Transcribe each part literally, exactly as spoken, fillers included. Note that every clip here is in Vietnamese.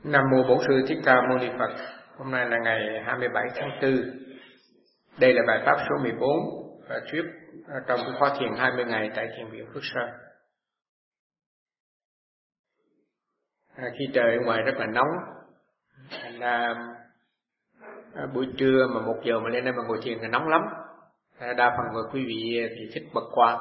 Nam mô Bổn Sư Thích Ca Mâu Ni Phật. Hôm nay là ngày hai mươi bảy tháng tư. Đây là bài pháp số mười bốn và thuyết trong cái khóa thiền hai mươi ngày tại thiền viện Phước Sơn. À, khi trời ở ngoài rất là nóng, thành ra à, buổi trưa mà một giờ mà lên đây mà ngồi thiền là nóng lắm. À, đa phần người quý vị thì thích bật quạt.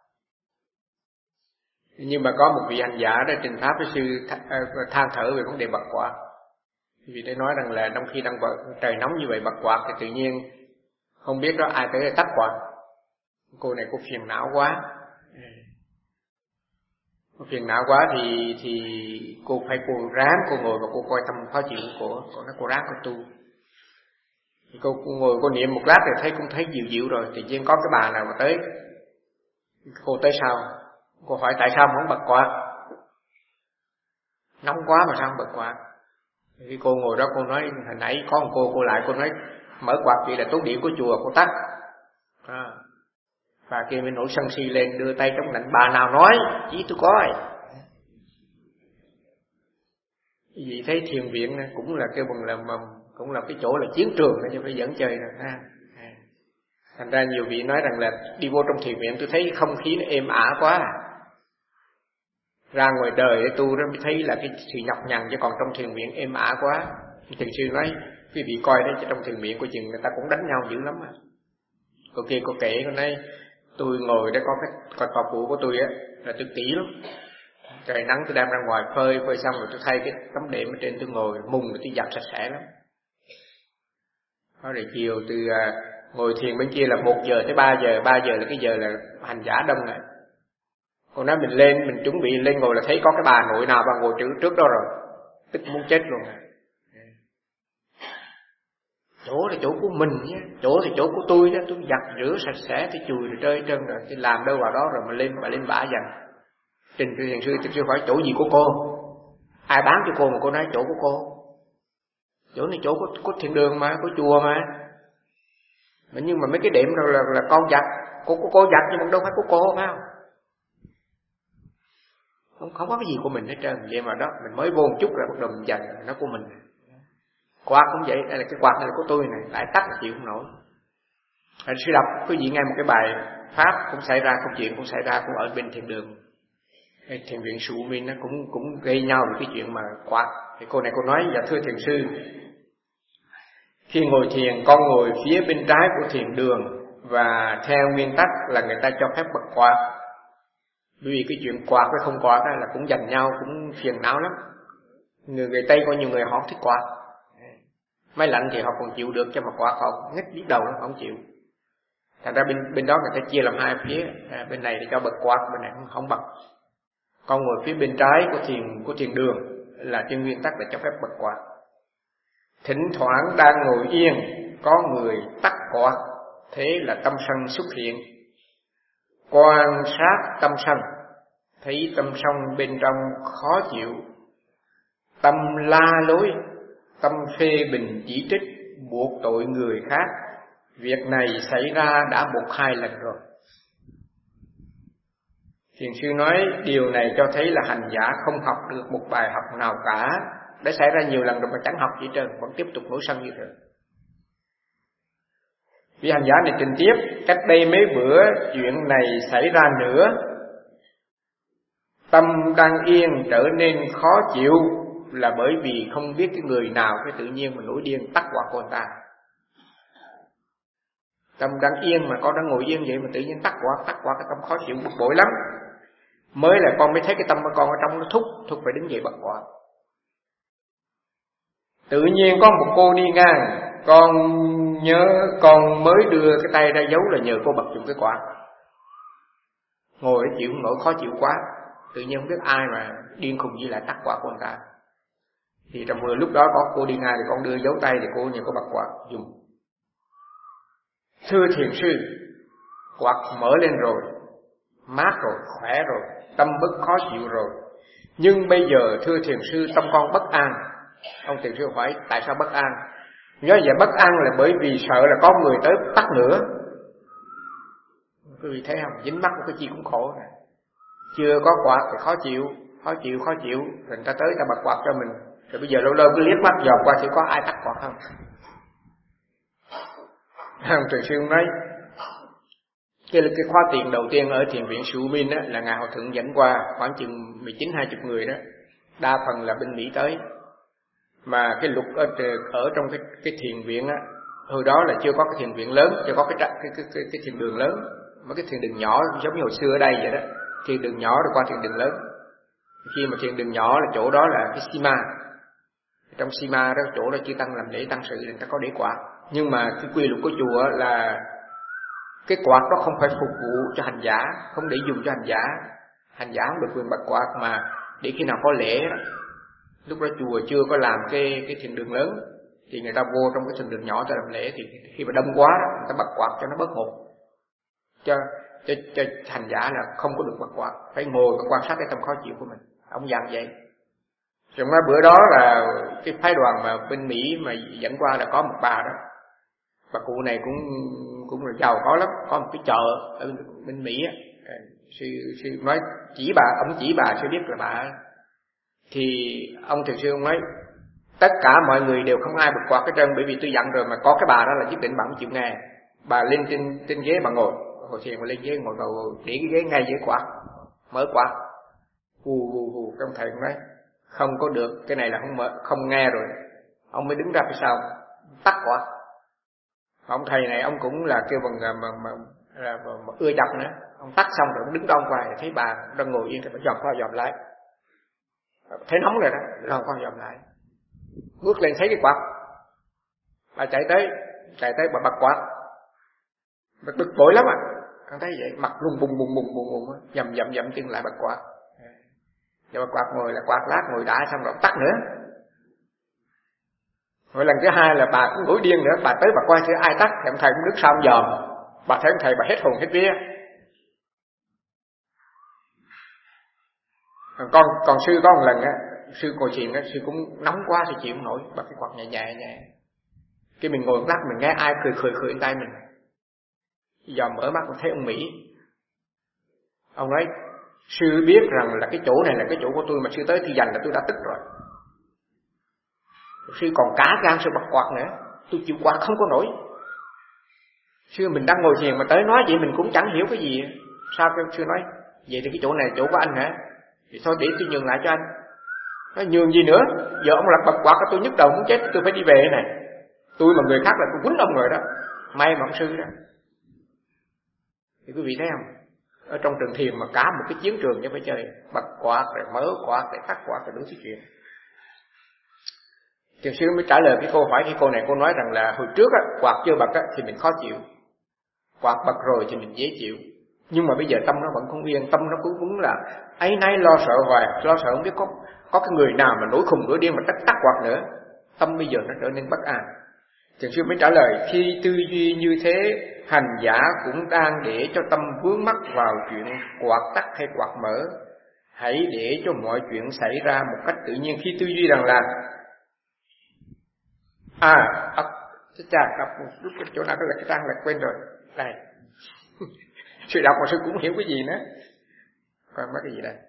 Nhưng mà có một vị hành giả đó trình pháp với sư than thở về vấn đề bật quạt. Vì để nói rằng là trong khi đang bật, trời nóng như vậy bật quạt thì tự nhiên không biết đó ai tới tắt quạt. Cô này cô phiền não quá. Cô phiền não quá thì thì cô phải cô ráng cô ngồi và cô coi tâm khó chịu của cô, nó cô ráng cô tu. Thì cô, cô ngồi cô niệm một lát thì thấy cũng thấy dịu dịu rồi, tự nhiên có cái bà nào mà tới. Cô tới sau, cô hỏi tại sao không bật quạt? Nóng quá mà sao không bật quạt? Khi cô ngồi đó cô nói hồi nãy có một cô cô lại cô nói mở quạt vậy là tốn điện của chùa, cô tắt. À, và kia mới nổi sân si lên đưa tay chống nạnh, bà nào nói chỉ tôi coi. Vì thấy thiền viện cũng là kêu bằng là cũng là cái chỗ là chiến trường để cho phải dẫn chơi rồi ha. Thành ra nhiều vị nói rằng là đi vô trong thiền viện tôi thấy không khí nó êm ả quá à. Ra ngoài đời để tu đó mới thấy là cái sự nhọc nhằn, chứ còn trong thiền viện êm ả quá. Thiền sư nói quý vị coi đấy, trong thiền viện của chừng người ta cũng đánh nhau dữ lắm à. Cô kia cô kể cô nói tôi ngồi đó có cái con tòa phụ của tôi á là tôi tỉ lắm. Trời nắng tôi đem ra ngoài phơi phơi xong rồi tôi thay cái tấm đệm ở trên tôi ngồi mùng rồi tôi giặt sạch sẽ lắm. Đó rồi chiều từ à, ngồi thiền bên kia là một giờ tới ba giờ, ba giờ là cái giờ là hành giả đông rồi. Còn nói mình lên, mình chuẩn bị lên ngồi là thấy có cái bà nội nào bà ngồi trước, trước đó rồi. Tức muốn chết luôn à. Chỗ là chỗ của mình nhé, chỗ thì chỗ của tôi đó, tôi giặt rửa sạch sẽ, tôi chùi rồi trơi trơn rồi, tôi làm đâu vào đó rồi mà lên bà lên bả dần. Trình sư thiền sư, tôi hỏi chỗ gì của cô? Ai bán cho cô mà cô nói chỗ của cô? Chỗ này chỗ của, của thiền đường mà, của chùa mà. mà nhưng mà mấy cái đệm rồi là, là con giặt, cô của cô giặt nhưng mà đâu phải của cô phải không? Không, không có cái gì của mình hết trơn. Vậy mà đó mình mới vô một chút là bắt đầu mình dành nó của mình. Quạt cũng vậy, đây là cái quạt này là của tôi này, lại tắt là chịu không nổi. Rồi sư đọc quý vị nghe một cái bài pháp cũng xảy ra, câu chuyện cũng xảy ra cũng ở bên thiền đường. Cái thiền viện Sụ Minh nó cũng cũng gây nhau về cái chuyện mà quạt. Thì cô này cô nói dạ thưa thiền sư, khi ngồi thiền con ngồi phía bên trái của thiền đường và theo nguyên tắc là người ta cho phép bật quạt. Bởi vì cái chuyện quạt với không quạt là cũng giành nhau, cũng phiền não lắm. Người người Tây có nhiều người họ không thích quạt. Máy lạnh thì họ còn chịu được, cho mà quạt họ nghếch biết đầu nó không chịu. Thành ra bên bên đó người ta chia làm hai phía, à, bên này thì cho bật quạt, bên này không, không bật. Con ngồi phía bên trái của thiền của thiền đường là trên nguyên tắc là cho phép bật quạt. Thỉnh thoảng đang ngồi yên có người tắt quạt, thế là tâm sân xuất hiện. Quan sát tâm sân, thấy tâm sân bên trong khó chịu, tâm la lối, tâm phê bình chỉ trích, buộc tội người khác. Việc này xảy ra đã một hai lần rồi. Thiền sư nói điều này cho thấy là hành giả không học được một bài học nào cả. Đã xảy ra nhiều lần rồi mà chẳng học gì trơn, vẫn tiếp tục nổi sân như thế. Vì hành giả này trình tiếp, cách đây mấy bữa chuyện này xảy ra nữa. Tâm đang yên trở nên khó chịu là bởi vì không biết cái người nào cái tự nhiên mà nổi điên tắt quạt của người ta. Tâm đang yên mà con đang ngồi yên vậy mà tự nhiên tắt quạt, tắt quạt cái tâm khó chịu bực bội lắm. Mới là con mới thấy cái tâm của con ở trong nó thúc, thúc phải đứng dậy bật quạt. Tự nhiên có một cô đi ngang, con nhớ con mới đưa cái tay ra giấu là nhờ cô bật dùng cái quạt. Ngồi chịu nổi khó chịu quá, tự nhiên không biết ai mà điên khùng gì lại tắt quạt của người ta. Thì trong vừa lúc đó có cô đi ngang thì con đưa giấu tay thì cô nhờ cô bật quạt dùng. Thưa thiền sư, quạt mở lên rồi, mát rồi, khỏe rồi, tâm bất khó chịu rồi. Nhưng bây giờ thưa thiền sư, tâm con bất an. Ông thiền sư hỏi tại sao bất an? Nhớ vậy bất an là bởi vì sợ là có người tới tắt nữa. Quý vị thấy không? Dính mắc một cái chi cũng khổ này. Chưa có quạt thì khó chịu, khó chịu, khó chịu. Rồi người ta tới ta bật quạt cho mình. Rồi bây giờ lâu lâu cứ liếc mắt dòm qua sẽ có ai tắt quạt không? Ông Thường Sư nói cái, cái khóa tiền đầu tiên ở thiền viện Sư Minh á, là Ngài Hòa Thượng dẫn qua khoảng chừng mười chín hai mươi người đó, đa phần là bên Mỹ tới. Mà cái luật ở, ở trong cái, cái thiền viện á, hồi đó là chưa có cái thiền viện lớn, chưa có cái, cái, cái, cái, cái thiền đường lớn, mà cái thiền đường nhỏ giống như hồi xưa ở đây vậy đó. Thiền đường nhỏ rồi qua thiền đường lớn. Khi mà thiền đường nhỏ là chỗ đó là cái Sima, trong Sima đó chỗ đó chư tăng làm lễ tăng sự người ta có để quạt. Nhưng mà cái quy luật của chùa là cái quạt đó không phải phục vụ cho hành giả, không để dùng cho hành giả. Hành giả không được quyền bật quạt, mà để khi nào có lễ đó. Lúc đó chùa chưa có làm cái cái thiền đường lớn thì người ta vô trong cái thiền đường nhỏ ta làm lễ, thì khi mà đông quá đó, người ta bật quạt cho nó bớt hột, cho cho cho hành giả là không có được bật quạt, phải ngồi và quan sát cái tâm khó chịu của mình. Ông dặn vậy. Rồi nói bữa đó là cái phái đoàn mà bên Mỹ mà dẫn qua là có một bà đó, bà cụ này cũng cũng là giàu có lắm, có một cái chợ ở bên, bên Mỹ á. Sư sư nói chỉ bà, ông chỉ bà sẽ biết là bà. Thì ông Thường Sư ông nói tất cả mọi người đều không ai bật quạt hết trơn, bởi vì tôi dặn rồi mà có cái bà đó là nhất định bà không chịu nghe. Bà lên trên trên ghế bà ngồi, ngồi thiền mà lên ghế ngồi vào để cái ghế ngay dưới quạt, mở quạt, hù hù hù. Ông thầy cũng nói không có được, cái này là không mở, không nghe rồi. Ông mới đứng ra phía sau tắt quạt. Ông thầy này ông cũng là kêu bằng mà, mà, mà, mà, mà ưa chọc nữa. Ông tắt xong rồi ông đứng đông qua, thấy bà đang ngồi yên thì bà dòm qua dòm lại, thấy nóng rồi đó, dòm qua dòm lại, ngước lên thấy cái quạt, bà chạy tới, chạy tới bà bật quạt, bà bực bội lắm à. Ông thấy vậy, mặt rung bùng bùng bùng bùng bùng, dầm dầm dầm chân lại bật quạt. Rồi bà quạt ngồi là quạt lát ngồi đã xong rồi tắt nữa. Rồi lần thứ hai là bà cũng nổi điên nữa, bà tới bà coi xem ai tắt, thì ông thầy cũng đứng sau dòm. Bà thấy ông thầy bà hết hồn hết vía. Con còn sư có một lần á, sư ngồi thiền á, sư cũng nóng quá sư chịu không nổi, bật cái quạt nhẹ nhẹ nhẹ. Cái mình ngồi một lát mình nghe ai cười cười cười tay mình. Dòm mở mắt mình thấy ông Mỹ. Ông nói sư biết rằng là cái chỗ này là cái chỗ của tôi, mà sư tới thi dành là tôi đã tức rồi. Sư còn cá gan sư bật quạt nữa, tôi chịu quạt không có nổi. Sư mình đang ngồi thiền mà tới nói vậy mình cũng chẳng hiểu cái gì. Sao kêu sư nói vậy thì cái chỗ này là chỗ của anh hả? Thì thôi để tôi nhường lại cho anh. Nói nhường gì nữa, giờ ông lật bật quạt tôi nhức đầu muốn chết, tôi phải đi về này. Tôi mà người khác là tôi quýnh ông rồi đó. May mà ông sư đó. Thì quý vị thấy không, ở trong trường thiền mà cả một cái chiến trường chứ phải chơi, bật quạt rồi mở quạt rồi tắt quạt rồi đủ thứ chuyện. Thiền sư mới trả lời cái câu hỏi cái cô này. Cô nói rằng là hồi trước á, quạt chưa bật á, thì mình khó chịu, quạt bật rồi thì mình dễ chịu. Nhưng mà bây giờ tâm nó vẫn không yên, tâm nó cứ cũng là ấy náy lo sợ hoài, lo sợ không biết có có cái người nào mà nổi khùng nổi điên mà tắt tắt quạt nữa. Tâm bây giờ nó trở nên bất an. Thiền sư mới trả lời khi tư duy như thế, hành giả cũng đang để cho tâm vướng mắc vào chuyện quạt tắt hay quạt mở. Hãy để cho mọi chuyện xảy ra một cách tự nhiên. Khi tư duy rằng là à, à chà, đọc lúc chỗ nào có là cái trang là quên rồi. Đây. Sư đọc mà sư cũng hiểu cái gì nữa. Còn mấy cái gì đây?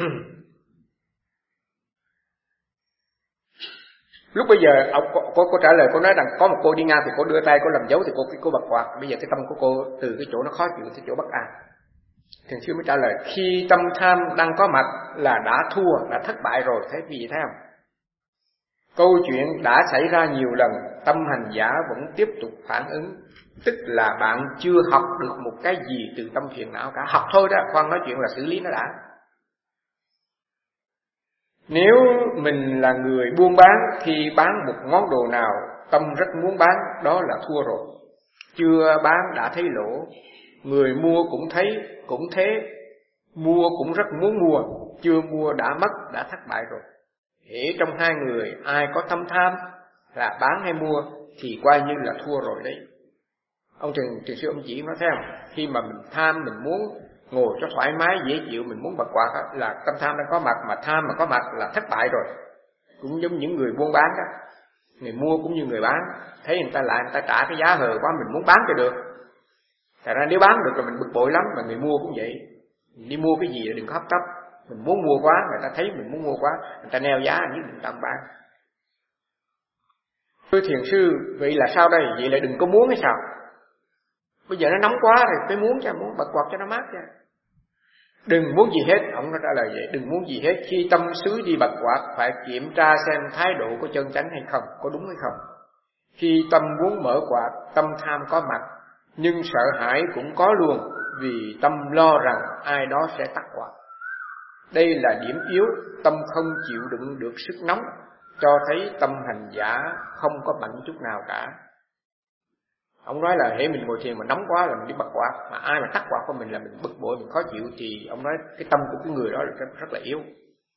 Lúc bây giờ ông cô, cô, cô trả lời, cô nói rằng có một cô đi ngang thì cô đưa tay cô làm dấu thì cô cô bật quạt. Bây giờ cái tâm của cô từ cái chỗ nó khó chịu tới chỗ bất an. Thiền sư mới trả lời khi tâm tham đang có mặt là đã thua, đã thất bại rồi. Thế vì thấy không? Câu chuyện đã xảy ra nhiều lần, tâm hành giả vẫn tiếp tục phản ứng, tức là bạn chưa học được một cái gì từ tâm phiền não cả. Học thôi đó, khoan nói chuyện là xử lý nó đã. Nếu mình là người buôn bán, khi bán một món đồ nào tâm rất muốn bán, đó là thua rồi. Chưa bán đã thấy lỗ, người mua cũng thấy cũng thế, mua cũng rất muốn mua, chưa mua đã mất, đã thất bại rồi. Hễ trong hai người ai có tâm tham là bán hay mua thì coi như là thua rồi đấy. Ông Trần Trần Sư ông chỉ nói theo, khi mà mình tham, mình muốn ngồi cho thoải mái dễ chịu, mình muốn bật quạt đó, là tâm tham đang có mặt, mà tham mà có mặt là thất bại rồi. Cũng giống những người buôn bán đó, người mua cũng như người bán, thấy người ta lại người ta trả cái giá hời quá, mình muốn bán cho được. Thật ra nếu bán được là mình bực bội lắm, mà người mua cũng vậy. Mình đi mua cái gì đừng có hấp tấp, mình muốn mua quá, người ta thấy mình muốn mua quá, người ta neo giá như mình tạm bán. Thưa thiền sư, vậy là sao đây? Vậy là đừng có muốn hay sao? Bây giờ nó nóng quá thì phải muốn cho, muốn bật quạt cho nó mát cho. Đừng muốn gì hết, ông nó trả lời vậy, đừng muốn gì hết. Khi tâm xứ đi bật quạt, phải kiểm tra xem thái độ có chân chánh hay không, có đúng hay không. Khi tâm muốn mở quạt, tâm tham có mặt, nhưng sợ hãi cũng có luôn, vì tâm lo rằng ai đó sẽ tắt quạt. Đây là điểm yếu, tâm không chịu đựng được sức nóng, cho thấy tâm hành giả không có mạnh chút nào cả. Ông nói là hễ mình ngồi thiền mà nóng quá là mình đi bật quạt, mà ai mà tắt quạt của mình là mình bực bội, mình khó chịu, thì ông nói cái tâm của cái người đó là rất, rất là yếu.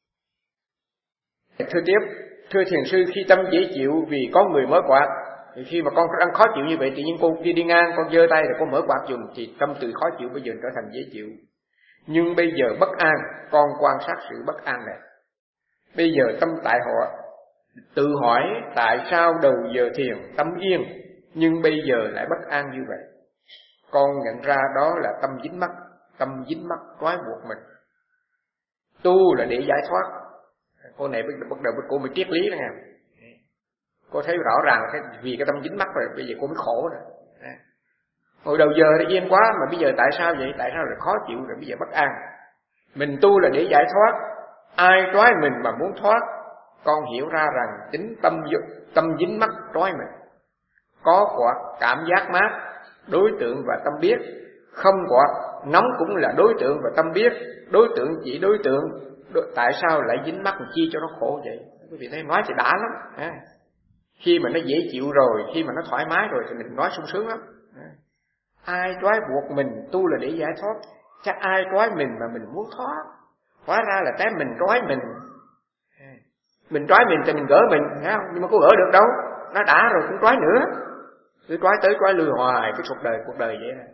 Thưa tiếp, thưa thiền sư, khi tâm dễ chịu vì có người mở quạt, thì khi mà con đang khó chịu như vậy, tự nhiên cô kia đi ngang, con giơ tay rồi con mở quạt dùng, thì tâm từ khó chịu bây giờ trở thành dễ chịu. Nhưng bây giờ bất an, con quan sát sự bất an này. Bây giờ tâm tại họ tự hỏi tại sao đầu giờ thiền tâm yên, nhưng bây giờ lại bất an như vậy. Con nhận ra đó là tâm dính mắc, tâm dính mắc trói buộc mình. Tu là để giải thoát. Cô này bắt đầu cô mới triết lý đó nghe. Cô thấy rõ ràng là cái, vì cái tâm dính mắc rồi, bây giờ cô mới khổ rồi. Hồi đầu giờ nó yên quá, mà bây giờ tại sao vậy? Tại sao lại khó chịu rồi, bây giờ bất an. Mình tu là để giải thoát. Ai trói mình mà muốn thoát, con hiểu ra rằng chính tâm tâm dính mắc trói mình. Có quạt cảm giác mát, đối tượng và tâm biết. Không quạt nóng cũng là đối tượng và tâm biết. Đối tượng chỉ đối tượng, đối, tại sao lại dính mắc chi cho nó khổ vậy? Quý vị thấy nói thì đã lắm à. Khi mà nó dễ chịu rồi, khi mà nó thoải mái rồi thì mình nói sung sướng lắm à. Ai trói buộc mình, tu là để giải thoát. Chắc ai trói mình mà mình muốn thoát. Hóa ra là cái mình trói mình. Mình trói mình thì mình gỡ mình, thấy không? Nhưng mà có gỡ được đâu. Nó đã rồi cũng trói nữa. Cứ trói tới trói lui hoài, cái cuộc đời cuộc đời vậy này.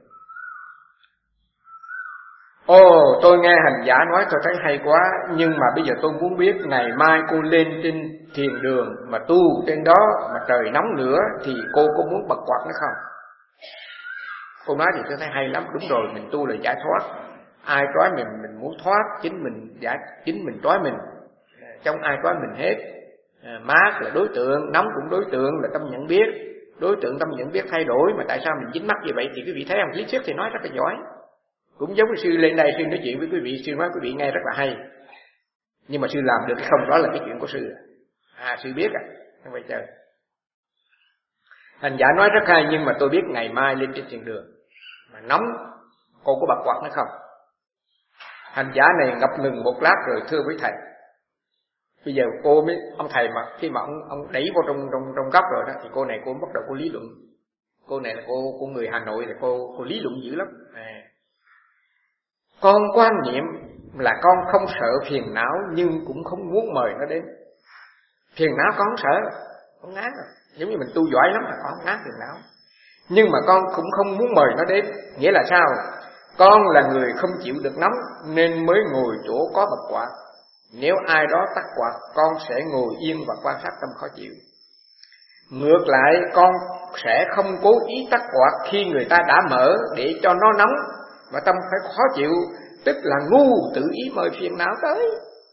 Ồ, tôi nghe hành giả nói tôi thấy hay quá, nhưng mà bây giờ tôi muốn biết ngày mai cô lên trên thiền đường mà tu trên đó mà trời nóng nữa thì cô có muốn bật quạt nữa không? Cô nói thì tôi thấy hay lắm, đúng rồi, mình tu là giải thoát. Ai trói mình, mình muốn thoát, chính mình giải, chính mình trói mình. Trong ai trói mình hết. À, mát là đối tượng, nóng cũng đối tượng, là tâm nhận biết. Đối tượng tâm nhận biết thay đổi, mà tại sao mình dính mắc như vậy? Thì quý vị thấy không, lý thuyết thì nói rất là giỏi. Cũng giống như sư lên đây, sư nói chuyện với quý vị, sư nói quý vị nghe rất là hay. Nhưng mà sư làm được hay không, đó là cái chuyện của sư. À, sư biết à, không phải chờ. Hành giả nói rất hay, nhưng mà tôi biết ngày mai lên trên thiền đường mà nóng, cô có bật quạt nữa không? Hành giả này ngập ngừng một lát rồi thưa với thầy. Bây giờ cô mới, ông thầy mà khi mà ông ông đẩy vô trong trong trong góc rồi đó, thì cô này cô bắt đầu cô lý luận. Cô này là cô cô người Hà Nội, thì cô cô lý luận dữ lắm. À. Con quan niệm là con không sợ phiền não, nhưng cũng không muốn mời nó đến. Phiền não con không sợ, con ngán rồi. Giống như mình tu giỏi lắm là con không ngán phiền não. Nhưng mà con cũng không muốn mời nó đến. Nghĩa là sao? Con là người không chịu được nóng nên mới ngồi chỗ có bật quạt. Nếu ai đó tắt quạt, con sẽ ngồi yên và quan sát tâm khó chịu. Ngược lại, con sẽ không cố ý tắt quạt khi người ta đã mở để cho nó nóng mà tâm phải khó chịu, tức là ngu tự ý mời phiền não tới.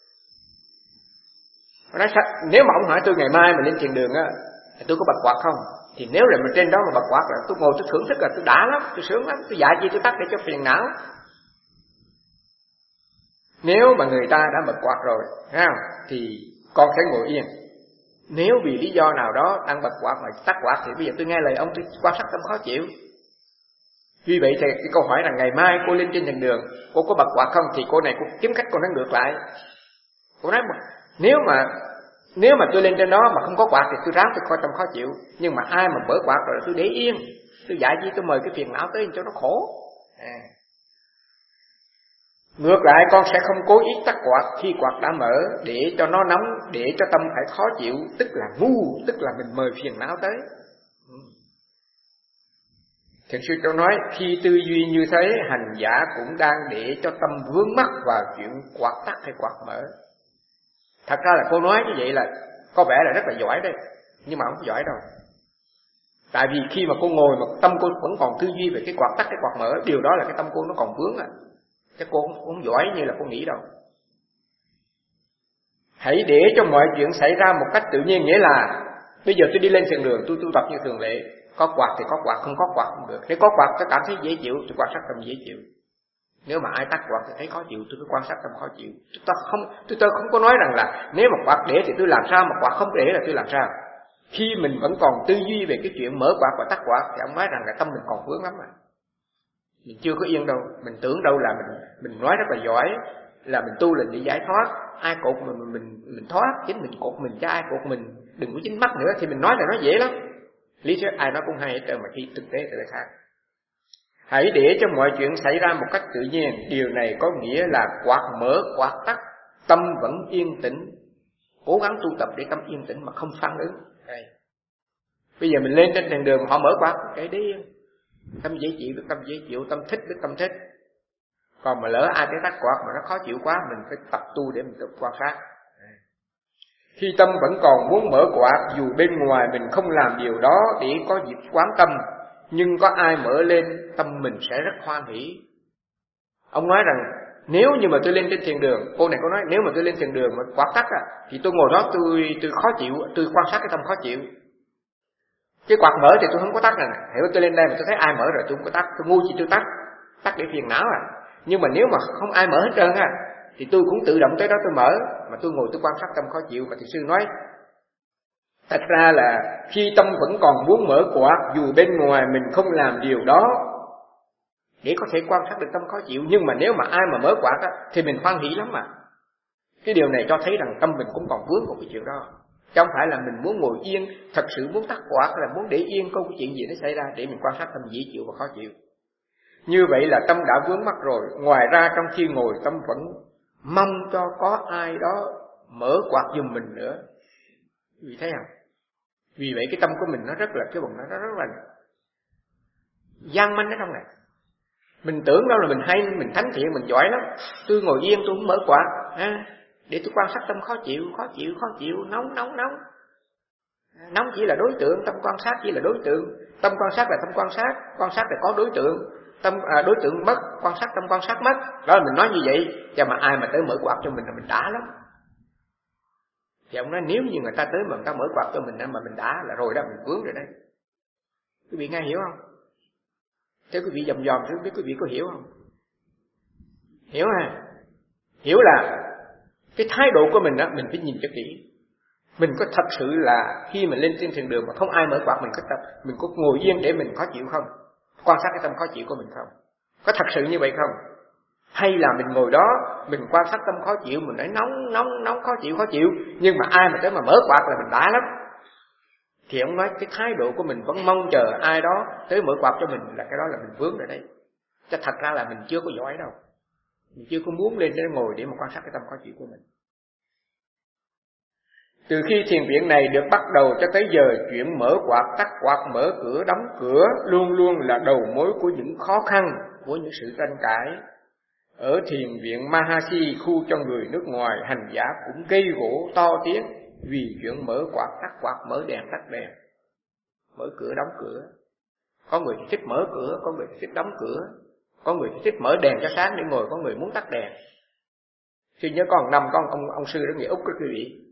Nói sao, nếu mà ông hỏi tôi ngày mai mà lên thiền đường á, tôi có bật quạt không? Thì nếu là mình trên đó mà bật quạt là tôi ngồi tôi thưởng thức là tôi đã lắm, tôi sướng lắm, tôi dạy gì tôi tắt để cho phiền não. Nếu mà người ta đã bật quạt rồi, thấy không? Thì con sẽ ngồi yên. Nếu vì lý do nào đó đang bật quạt mà tắt quạt thì bây giờ tôi nghe lời ông, tôi quan sát tâm khó chịu. Vì vậy thì cái câu hỏi là ngày mai cô lên trên thiền đường, cô có bật quạt không? Thì cô này cô kiếm cách cô nói ngược lại. Cô nói mà nếu mà nếu mà tôi lên trên đó mà không có quạt thì tôi ráng tôi coi tâm khó chịu. Nhưng mà ai mà mở quạt rồi tôi để yên, tôi dạy gì tôi mời cái phiền não tới cho nó khổ. À. Ngược lại con sẽ không cố ý tắt quạt khi quạt đã mở để cho nó nóng, để cho tâm phải khó chịu, tức là ngu, tức là mình mời phiền não tới. Thiền sư Châu nói khi tư duy như thế, hành giả cũng đang để cho tâm vướng mắc vào chuyện quạt tắt hay quạt mở. Thật ra là cô nói như vậy là có vẻ là rất là giỏi đấy, nhưng mà không giỏi đâu. Tại vì khi mà cô ngồi mà tâm cô vẫn còn tư duy về cái quạt tắt cái quạt mở, điều đó là cái tâm cô nó còn vướng à. Chứ cô không, không giỏi như là cô nghĩ đâu. Hãy để cho mọi chuyện xảy ra một cách tự nhiên, nghĩa là Bây giờ tôi đi lên thiền đường, tôi tu tập như thường lệ, có quạt thì có quạt, không có quạt không được. Nếu có quạt tôi cảm thấy dễ chịu, tôi quan sát tâm dễ chịu. Nếu mà ai tắt quạt thì thấy khó chịu, tôi cứ quan sát tâm khó chịu. Tôi không, tôi, tôi không có nói rằng là nếu mà quạt để thì tôi làm sao, mà quạt không để là tôi làm sao. Khi mình vẫn còn tư duy về cái chuyện mở quạt và tắt quạt thì ông nói rằng là tâm mình còn vướng lắm mà. Mình chưa có yên đâu, mình tưởng đâu là mình mình nói rất là giỏi, là mình tu là để giải thoát, ai cột mình mình mình, mình thoát, chính mình cột mình chứ ai cột mình, đừng có dính mắc nữa thì mình nói là nó dễ lắm. Lý thuyết ai nói cũng hay hết trơn mà khi thực tế thì lại khác. Hãy để cho mọi chuyện xảy ra một cách tự nhiên, điều này có nghĩa là quạt mở quạt tắt, tâm vẫn yên tĩnh, cố gắng tu tập để tâm yên tĩnh mà không phản ứng. Đây. Bây giờ mình lên trên đèn đường họ mở quạt, cái đi tâm dễ chịu với tâm dễ chịu, tâm thích với tâm thích. Còn mà lỡ ai cái tắt quạt mà nó khó chịu quá, mình phải tập tu để mình tự quan sát. Khi tâm vẫn còn muốn mở quạt, dù bên ngoài mình không làm điều đó để có dịp quán tâm, nhưng có ai mở lên, tâm mình sẽ rất hoan hỷ. Ông nói rằng nếu như mà tôi lên trên thiền đường, cô này có nói nếu mà tôi lên thiền đường mà quạt tắt à, thì tôi ngồi đó tôi tôi khó chịu, tôi quan sát cái tâm khó chịu. Cái quạt mở thì tôi không có tắt nè, hiểu tôi lên đây mà tôi thấy ai mở rồi tôi không có tắt, tôi ngu gì tôi tắt, tắt để phiền não à. Nhưng mà nếu mà không ai mở hết trơn á, thì tôi cũng tự động tới đó tôi mở, mà tôi ngồi tôi quan sát tâm khó chịu. Mà thiền sư nói thật ra là khi tâm vẫn còn muốn mở quạt, dù bên ngoài mình không làm điều đó để có thể quan sát được tâm khó chịu, nhưng mà nếu mà ai mà mở quạt á, thì mình hoan hỷ lắm mà. Cái điều này cho thấy rằng tâm mình cũng còn vướng vào cái chuyện đó, chứ không phải là mình muốn ngồi yên, thật sự muốn tắt quạt là muốn để yên có cái chuyện gì nó xảy ra để mình quan sát tâm dễ chịu và khó chịu. Như vậy là tâm đã vướng mắc rồi. Ngoài ra trong khi ngồi tâm vẫn mong cho có ai đó mở quạt giùm mình nữa. Vì thấy không? Vì vậy cái tâm của mình nó rất là cái bụng nó rất là gian manh ở trong này. Mình tưởng đâu là mình hay, mình thánh thiện, mình giỏi lắm. Tôi ngồi yên tôi không mở quạt ha, để tôi quan sát tâm khó chịu, khó chịu, khó chịu, nóng, nóng, nóng. Nóng chỉ là đối tượng, tâm quan sát chỉ là đối tượng. Tâm quan sát là tâm quan sát, quan sát là có đối tượng. Tâm à, đối tượng mất, quan sát tâm quan sát mất. Đó là mình nói như vậy, cho mà ai mà tới mở quạt cho mình là mình đã lắm. Thì ông nói nếu như người ta tới mà người ta mở quạt cho mình mà mình đã là rồi đó, mình vướng rồi đấy. Quý vị nghe hiểu không? Thế quý vị dòm dòm chứ biết quý vị có hiểu không? Hiểu ha? Hiểu là cái thái độ của mình đó, mình phải nhìn cho kỹ. Mình có thật sự là khi mình lên trên thiền đường mà không ai mở quạt, mình có tập, mình có ngồi yên để mình khó chịu không? Quan sát cái tâm khó chịu của mình không? Có thật sự như vậy không? Hay là mình ngồi đó, mình quan sát tâm khó chịu, mình nói nóng, nóng, nóng, khó chịu, khó chịu, nhưng mà ai mà tới mà mở quạt là mình đã lắm. Thì ông nói cái thái độ của mình vẫn mong chờ ai đó tới mở quạt cho mình, là cái đó là mình vướng rồi đấy. Chứ thật ra là mình chưa có giỏi đâu. Mình chưa có muốn lên để ngồi để mà quan sát cái tâm khó chịu của mình. Từ khi thiền viện này được bắt đầu cho tới giờ, chuyện mở quạt, tắt quạt, mở cửa, đóng cửa luôn luôn là đầu mối của những khó khăn, của những sự tranh cãi. Ở thiền viện Mahasi, khu cho người nước ngoài, hành giả cũng gây gỗ to tiếng vì chuyện mở quạt, tắt quạt, mở đèn, tắt đèn, mở cửa, đóng cửa. Có người thì thích mở cửa, có người thì thích đóng cửa, có người thì thích mở đèn cho sáng để ngồi, có người muốn tắt đèn. Khi nhớ con năm con ông ông sư đó người Úc đó quý vị.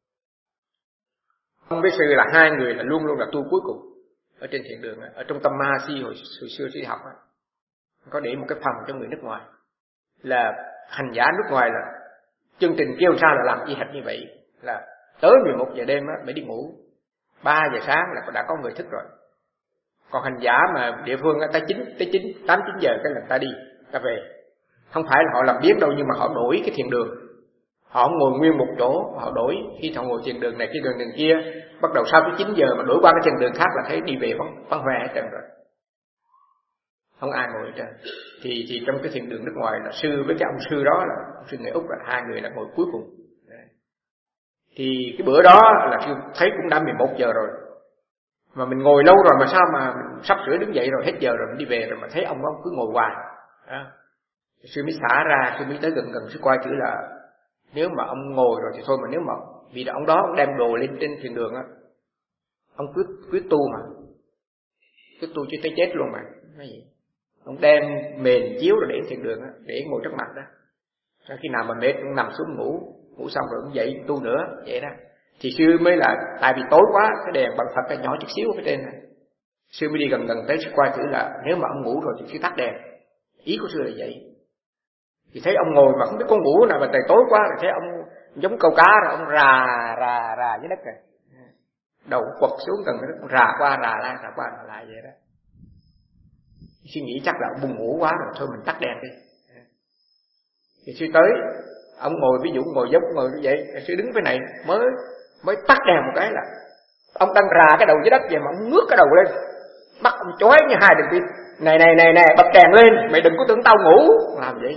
Ông với sư là hai người là luôn luôn là tu cuối cùng ở trên thiền đường, ở trung tâm Mahasi hồi, hồi xưa sư học đó. Có để một cái phòng cho người nước ngoài, là hành giả nước ngoài là chương trình kêu sao là làm y hệt như vậy, là tới mười một giờ đêm á mới đi ngủ, ba giờ sáng là đã có người thức rồi. Còn hành giả mà địa phương á tới chín tới chín tám chín giờ cái là ta đi ta về. Không phải là họ làm biếng đâu, nhưng mà họ đổi cái thiền đường. Họ không ngồi nguyên một chỗ, họ đổi. Khi họ ngồi thiền đường này, cái đường đường kia, bắt đầu sau cái chín giờ mà đổi qua cái thiền đường khác là thấy đi về vắng vắng vẻ hết trơn rồi. Không ai ngồi hết trơn. Thì thì trong cái thiền đường nước ngoài là sư với cái ông sư đó là ông sư người Úc là hai người là ngồi cuối cùng. Đấy. Thì cái bữa đó là sư thấy cũng đã mười một giờ rồi. Mà mình ngồi lâu rồi mà sao mà mình sắp sửa đứng dậy rồi, hết giờ rồi mình đi về rồi mà thấy ông ông cứ ngồi hoài. Đó. Sư mới xả ra, sư mới tới gần gần sư coi chữ là nếu mà ông ngồi rồi thì thôi, mà nếu mà vì ông đó ông đem đồ lên trên thiền đường á, ông quyết quyết tu mà, quyết tu chứ tới chết luôn mà. Nói vậy. Ông đem mền chiếu rồi để thiền đường á, để ngồi trước mặt đó. Khi nào mà mệt ông nằm xuống ngủ, ngủ xong rồi ông dậy tu nữa, vậy đó. Thì sư mới là tại vì tối quá, cái đèn bằng Phật cái nhỏ chút xíu ở phía trên này. Sư mới đi gần gần tới, sư qua chữ là nếu mà ông ngủ rồi thì sư tắt đèn. Ý của sư là vậy. Thì thấy ông ngồi mà không biết có ngủ nào, mà trời tối quá thì thấy ông giống câu cá rồi, ông rà rà rà dưới đất rồi. Đầu quật xuống gần cái đất, rà qua rà lại, rà qua rà lại vậy đó. Suy nghĩ chắc là ông buồn ngủ quá rồi, thôi mình tắt đèn đi. Thì sư tới, ông ngồi, ví dụ ngồi giống ngồi như vậy, sư đứng phía này mới mới tắt đèn một cái là ông đang rà cái đầu dưới đất vậy mà ông ngước cái đầu lên, bắt ông chói như hai đường pin. Này này này này, bật đèn lên, mày đừng có tưởng tao ngủ. Làm vậy.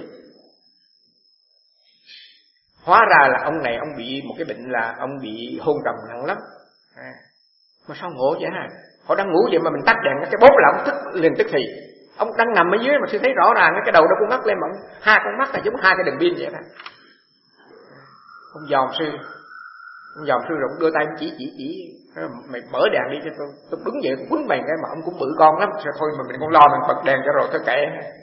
Hóa ra là ông này ông bị một cái bệnh là ông bị hôn trầm nặng lắm. À, mà sao ngộ vậy hả? Họ đang ngủ vậy mà mình tắt đèn, cái bốp là ông thức liền tức thì. Ông đang nằm ở dưới mà sư thấy rõ ràng cái đầu đâu con mắt lên mà ông, hai con mắt là giống hai cái đường pin vậy đó. Ông dòm sư, ông dòm sư rồi ông đưa tay chỉ chỉ chỉ, mày mở đèn đi cho tôi, tôi đứng vậy tôi quýnh mày cái mà ông cũng bự con lắm, sao thôi mà mình không lo mình bật đèn cho rồi thôi kệ.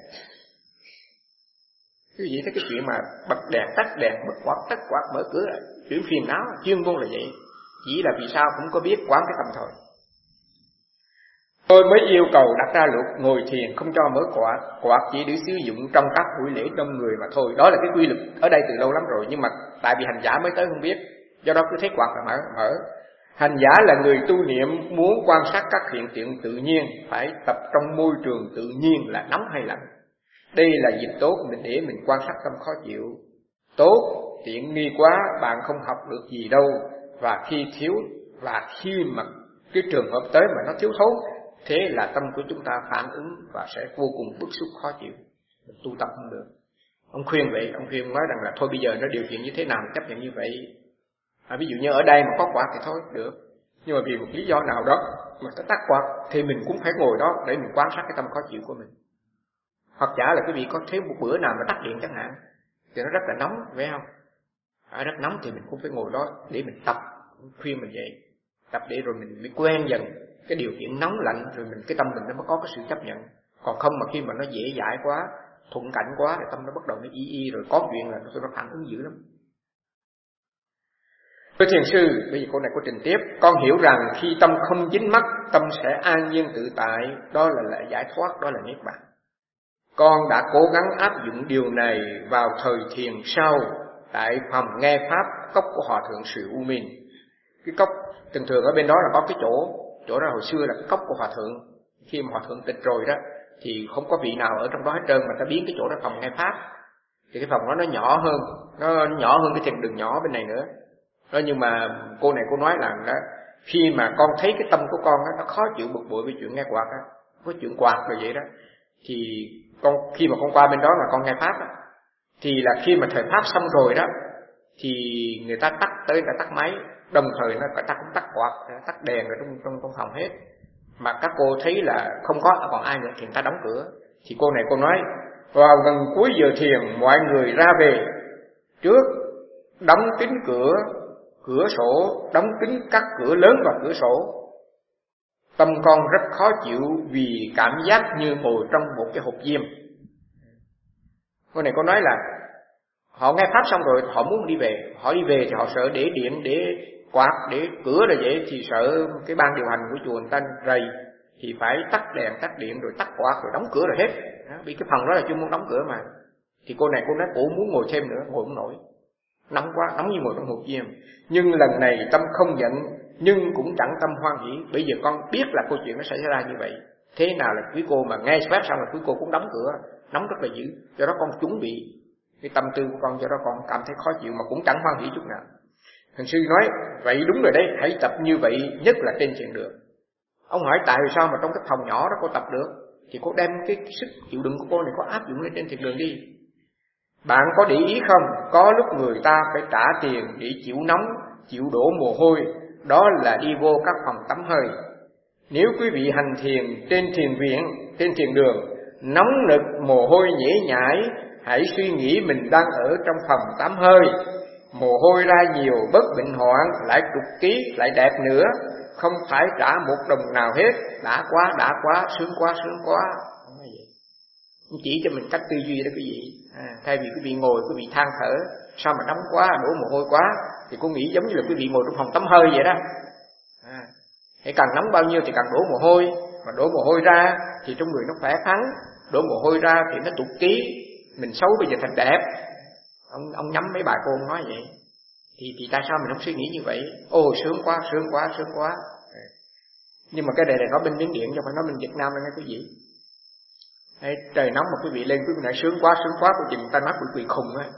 Cái gì thế, cái chuyện mà bật đèn tắt đèn bật quạt tắt quạt mở cửa là chuyện phiền não, chuyên môn là vậy. Chỉ là vì sao cũng có biết quán cái tâm thôi. Tôi mới yêu cầu đặt ra luật ngồi thiền không cho mở quạt, quạt chỉ để sử dụng trong các buổi lễ đông người mà thôi. Đó là cái quy luật ở đây từ lâu lắm rồi, nhưng mà tại vì hành giả mới tới không biết, do đó cứ thấy quạt là mở mở. Hành giả là người tu niệm muốn quan sát các hiện tượng tự nhiên, phải tập trong môi trường tự nhiên là nóng hay lạnh. Đây là dịp tốt mình để mình quan sát tâm khó chịu. Tốt, tiện nghi quá bạn không học được gì đâu. Và khi thiếu, và khi mà cái trường hợp tới mà nó thiếu thốn, thế là tâm của chúng ta phản ứng và sẽ vô cùng bức xúc khó chịu. Mình tu tập không được. Ông khuyên vậy, ông khuyên nói rằng là thôi bây giờ nó điều kiện như thế nào chấp nhận như vậy. À, ví dụ như ở đây mà có quạt thì thôi được, nhưng mà vì một lý do nào đó mà ta tắt quạt thì mình cũng phải ngồi đó để mình quan sát cái tâm khó chịu của mình. Hoặc giả là quý vị có thấy một bữa nào mà tắt điện chẳng hạn thì nó rất là nóng, phải không? À, rất nóng thì mình cũng phải ngồi đó để mình tập. Khuyên mình vậy, tập để rồi mình mới quen dần cái điều kiện nóng lạnh, rồi mình cái tâm mình nó mới có cái sự chấp nhận. Còn không mà khi mà nó dễ dãi quá, thuận cảnh quá thì tâm nó bắt đầu nó y y, rồi có chuyện là nó phản ứng dữ lắm. Thưa thiền sư, bây giờ câu này có trình tiếp. Con hiểu rằng khi tâm không dính mắc, tâm sẽ an nhiên tự tại, đó là, là giải thoát, đó là niết bàn. Con đã cố gắng áp dụng điều này vào thời thiền sau tại phòng nghe pháp cốc của Hòa Thượng Sự U Minh. Cái cốc thường thường ở bên đó là có cái chỗ, chỗ đó hồi xưa là cái cốc của Hòa Thượng. Khi mà Hòa Thượng tịch rồi đó thì không có vị nào ở trong đó hết trơn, mà ta biến cái chỗ đó phòng nghe pháp. Thì cái phòng đó nó nhỏ hơn, nó nhỏ hơn cái thiền đường nhỏ bên này nữa. Đó, nhưng mà cô này cô nói là đó, khi mà con thấy cái tâm của con đó, nó khó chịu bực bội với chuyện nghe quạt đó, có chuyện quạt rồi vậy đó, thì con khi mà con qua bên đó mà con nghe pháp đó, thì là khi mà thời pháp xong rồi đó thì người ta tắt tới người ta tắt máy, đồng thời nó ta cũng tắt quạt, tắt đèn ở trong trong trong phòng hết, mà các cô thấy là không có còn ai nữa thì người ta đóng cửa. Thì cô này cô nói vào gần cuối giờ thiền mọi người ra về trước, đóng kín cửa cửa sổ, đóng kín các cửa lớn và cửa sổ. Tâm con rất khó chịu vì cảm giác như ngồi trong một cái hộp diêm. Cô này có nói là họ nghe pháp xong rồi họ muốn đi về, họ đi về thì họ sợ để điện, để quạt, để cửa rồi vậy, thì sợ cái ban điều hành của chùa người ta rầy, thì phải tắt đèn, tắt điện, rồi tắt quạt, rồi đóng cửa rồi hết. Vì cái phòng đó là chuyên môn đóng cửa mà. Thì cô này cô nói cô muốn ngồi thêm nữa, ngồi không nổi, nóng quá, nóng như ngồi trong hộp diêm. Nhưng lần này tâm không giận, nhưng cũng chẳng tâm hoan hỷ. Bây giờ con biết là câu chuyện nó xảy ra như vậy. Thế nào là quý cô mà nghe pháp xong là quý cô cũng đóng cửa, nóng rất là dữ. Do đó con chuẩn bị cái tâm tư của con, do đó con cảm thấy khó chịu mà cũng chẳng hoan hỷ chút nào. Thằng sư nói vậy đúng rồi đấy, hãy tập như vậy, nhất là trên thiền đường. Ông hỏi tại sao mà trong cái phòng nhỏ đó cô tập được, thì cô đem cái, cái sức chịu đựng của cô này cô áp dụng lên trên thiền đường đi. Bạn có để ý không, có lúc người ta phải trả tiền để chịu nóng, chịu đổ mồ hôi, đó là đi vô các phòng tắm hơi. Nếu quý vị hành thiền trên thiền viện, trên thiền đường, nóng nực, mồ hôi nhễ nhãi, hãy suy nghĩ mình đang ở trong phòng tắm hơi. Mồ hôi ra nhiều, bất bệnh hoạn, lại trục ký, lại đẹp nữa, không phải trả một đồng nào hết. Đã quá, đã quá, sướng quá, sướng quá. Chỉ cho mình cách tư duy đó quý vị. À, thay vì quý vị ngồi, quý vị than thở, sao mà nóng quá, đổ mồ hôi quá, thì cô nghĩ giống như là quý vị ngồi trong phòng tắm hơi vậy đó. À, hãy càng nóng bao nhiêu thì càng đổ mồ hôi, mà đổ mồ hôi ra thì trong người nó khỏe khoắn, đổ mồ hôi ra thì nó tụt ký, mình xấu bây giờ thành đẹp. Ông ông nhắm mấy bà cô ông nói vậy. Thì thì tại sao mình không suy nghĩ như vậy? Ồ sướng quá, sướng quá, sướng quá. Nhưng mà cái này này nói bên Miến Điện chứ không phải nói bên Việt Nam đâu nghe quý vị. Đấy, trời nóng mà quý vị lên quý vị nói sướng quá, sướng quá, quý vị người ta nói quý vị khùng á.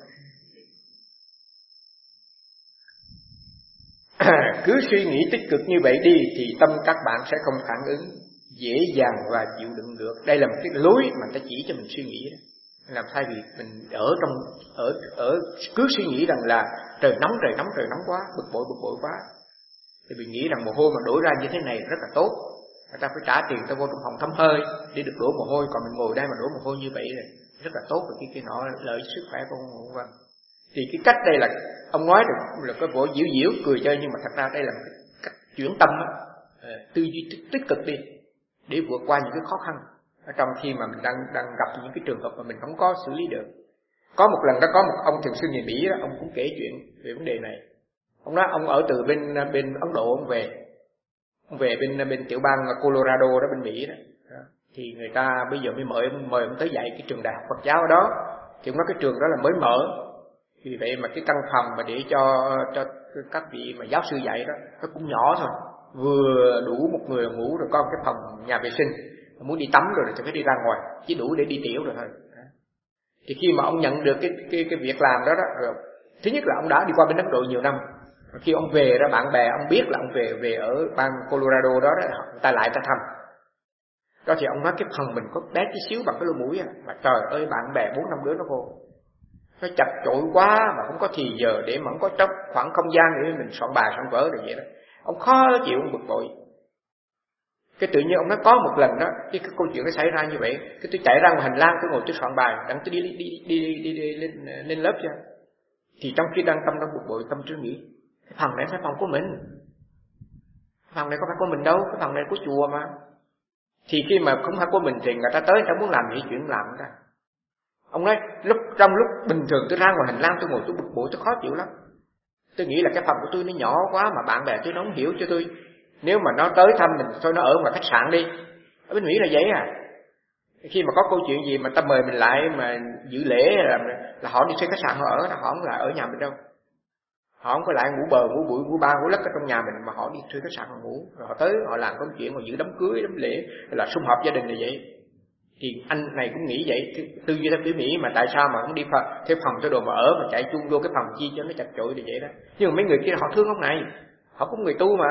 Cứ suy nghĩ tích cực như vậy đi thì tâm các bạn sẽ không phản ứng, dễ dàng và chịu đựng được. Đây là một cái lối mà ta chỉ cho mình suy nghĩ đó. Làm thay vì mình ở trong ở ở cứ suy nghĩ rằng là trời nóng trời nóng trời nóng quá, bực bội bực bội quá, thì mình nghĩ rằng mồ hôi mà đổ ra như thế này rất là tốt, người ta phải trả tiền ta vô trong phòng tắm hơi để được đổ mồ hôi, còn mình ngồi đây mà đổ mồ hôi như vậy này rất là tốt, và cái kia nọ lợi sức khỏe của ông vân. Thì cái cách đây là ông nói được là cái bộ diễu diễu cười chơi, nhưng mà thật ra đây là một cái cách chuyển tâm đó. Tư duy tích, tích cực đi để vượt qua những cái khó khăn ở trong khi mà mình đang đang gặp những cái trường hợp mà mình không có xử lý được. Có một lần đó có một ông thường xuyên người Mỹ đó, ông cũng kể chuyện về vấn đề này. Ông nói ông ở từ bên bên Ấn Độ ông về, ông về bên bên tiểu bang Colorado đó bên Mỹ đó. đó. Thì người ta bây giờ mới mời mời ông tới dạy cái trường đại học Phật giáo ở đó. Thì ông nói cái trường đó là mới mở, vì vậy mà cái căn phòng mà để cho cho các vị mà giáo sư dạy đó nó cũng nhỏ thôi, vừa đủ một người ngủ, rồi có một cái phòng nhà vệ sinh, muốn đi tắm rồi thì phải đi ra ngoài, chỉ đủ để đi tiểu rồi thôi. Thì khi mà ông nhận được cái cái cái việc làm đó đó, rồi thứ nhất là ông đã đi qua bên Ấn Độ nhiều năm, khi ông về đó bạn bè ông biết là ông về về ở bang Colorado đó, đó người ta lại ta thăm đó, thì ông nói cái phòng mình có bé tí xíu bằng cái lỗ mũi à, mà trời ơi bạn bè bốn năm đứa nó vô, nó chặt chội quá mà không có thì giờ để mà không có trống khoảng không gian để mình soạn bài soạn vở rồi vậy đó. Ông khó chịu, ông bực bội. Cái tự nhiên ông nói có một lần đó, cái, cái câu chuyện nó xảy ra như vậy, cái tôi chạy ra ngoài hành lang, tôi ngồi tôi soạn bài, đặng tôi đi đi đi đi, đi, đi, đi lên lên lớp cho. Thì trong khi đang tâm đang bực bội, tâm tôi nghĩ cái phòng này phải phòng của mình, cái phòng này có phải của mình đâu, cái phòng này của chùa mà. Thì khi mà không phải của mình thì người ta tới người ta muốn làm gì chuyện làm ra. Ông nói lúc trong lúc bình thường tôi ra ngoài hành lang tôi ngồi tôi bực bội, tôi khó chịu lắm. Tôi nghĩ là cái phòng của tôi nó nhỏ quá mà bạn bè tôi nó không hiểu cho tôi. Nếu mà nó tới thăm mình thôi nó ở ngoài khách sạn đi. Ở bên Mỹ là vậy à. Khi mà có câu chuyện gì mà ta mời mình lại mà dự lễ là, là họ đi thuê khách sạn họ ở, họ không là ở nhà mình đâu. Họ không có lại ngủ bờ, ngủ bụi, ngủ ba, ngủ lất ở trong nhà mình, mà họ đi thuê khách sạn họ ngủ. Rồi họ tới họ làm công chuyện, họ giữ đám cưới, đám lễ, là sum họp gia đình là vậy. Thì anh này cũng nghĩ vậy, tư duy theo kiểu Mỹ mà tại sao mà không đi thuê phòng cho đồ mà ở mà chạy chung vô cái phòng chi cho nó chặt chội như vậy đó. Nhưng mà mấy người kia họ thương ông này, họ cũng người tu mà.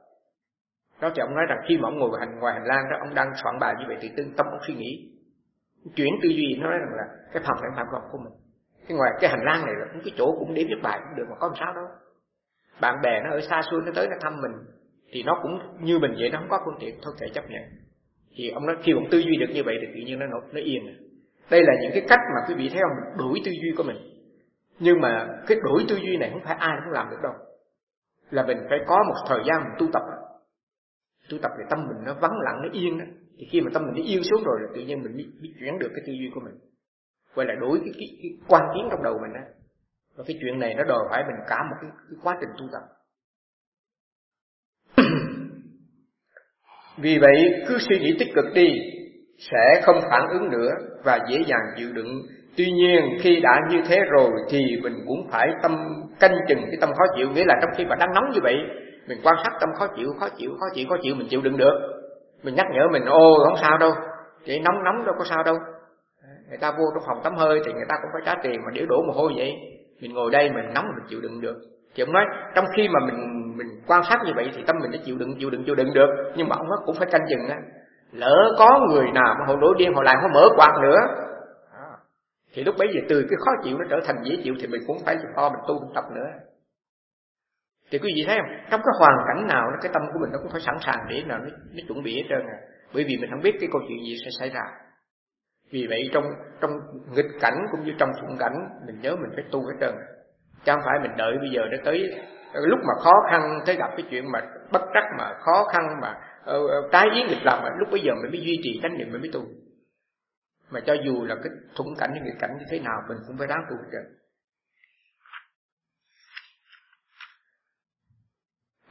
Đó thì ông nói rằng khi mà ông ngồi ngoài hành, ngoài hành lang đó, ông đang soạn bài như vậy thì tương tâm ông suy nghĩ, chuyển tư duy, nó nói rằng là cái phòng này không phải phòng của mình, cái ngoài cái hành lang này là cũng cái chỗ cũng để viết bài cũng được mà có làm sao đâu. Bạn bè nó ở xa xôi nó tới nó thăm mình thì nó cũng như mình vậy, nó không có phương tiện, thôi kệ chấp nhận. Thì ông nói khi ông tư duy được như vậy thì tự nhiên nó nó yên. Đây là những cái cách mà quý vị thấy không, mình đổi tư duy của mình. Nhưng mà cái đổi tư duy này không phải ai cũng làm được đâu, là mình phải có một thời gian mình tu tập. Tu tập để tâm mình nó vắng lặng, nó yên đó. Thì khi mà tâm mình nó yên xuống rồi là tự nhiên mình mới, mới chuyển được cái tư duy của mình, quay lại đổi cái, cái, cái quan kiến trong đầu mình đó. Và cái chuyện này nó đòi hỏi mình cả một cái, cái quá trình tu tập. Vì vậy cứ suy nghĩ tích cực đi, sẽ không phản ứng nữa và dễ dàng chịu đựng. Tuy nhiên khi đã như thế rồi thì mình cũng phải tâm canh chừng cái tâm khó chịu, nghĩa là trong khi mà đang nóng như vậy, mình quan sát tâm khó chịu, khó chịu, khó chịu, khó chịu mình chịu đựng được. Mình nhắc nhở mình, ô không sao đâu, chỉ nóng nóng đâu có sao đâu. Người ta vô trong phòng tắm hơi thì người ta cũng phải trả tiền mà để đổ mồ hôi vậy. Mình ngồi đây mình nóng mình chịu đựng được. Thì ông nói trong khi mà mình mình quan sát như vậy thì tâm mình nó chịu đựng chịu đựng chịu đựng được, nhưng mà ông nói cũng phải canh chừng á, lỡ có người nào mà họ nổi điên họ làm họ mở quạt nữa à, thì lúc bấy giờ từ cái khó chịu nó trở thành dễ chịu thì mình cũng phải cho mình tu mình tập nữa. Thì quý vị thấy không, trong cái hoàn cảnh nào cái tâm của mình nó cũng phải sẵn sàng để nào nó, nó chuẩn bị hết trơn à. Bởi vì mình không biết cái câu chuyện gì sẽ xảy ra. Vì vậy trong trong nghịch cảnh cũng như trong thuận cảnh mình nhớ mình phải tu hết trơn. Chứ không phải mình đợi bây giờ để tới lúc mà khó khăn tới gặp cái chuyện mà bất trắc mà khó khăn mà uh, trái ý nghịch lòng, lúc bây giờ mình mới duy trì chánh niệm mình mới tu. Mà cho dù là cái thuận cảnh hay nghịch cảnh như thế nào mình cũng phải ráng tu hết trơn.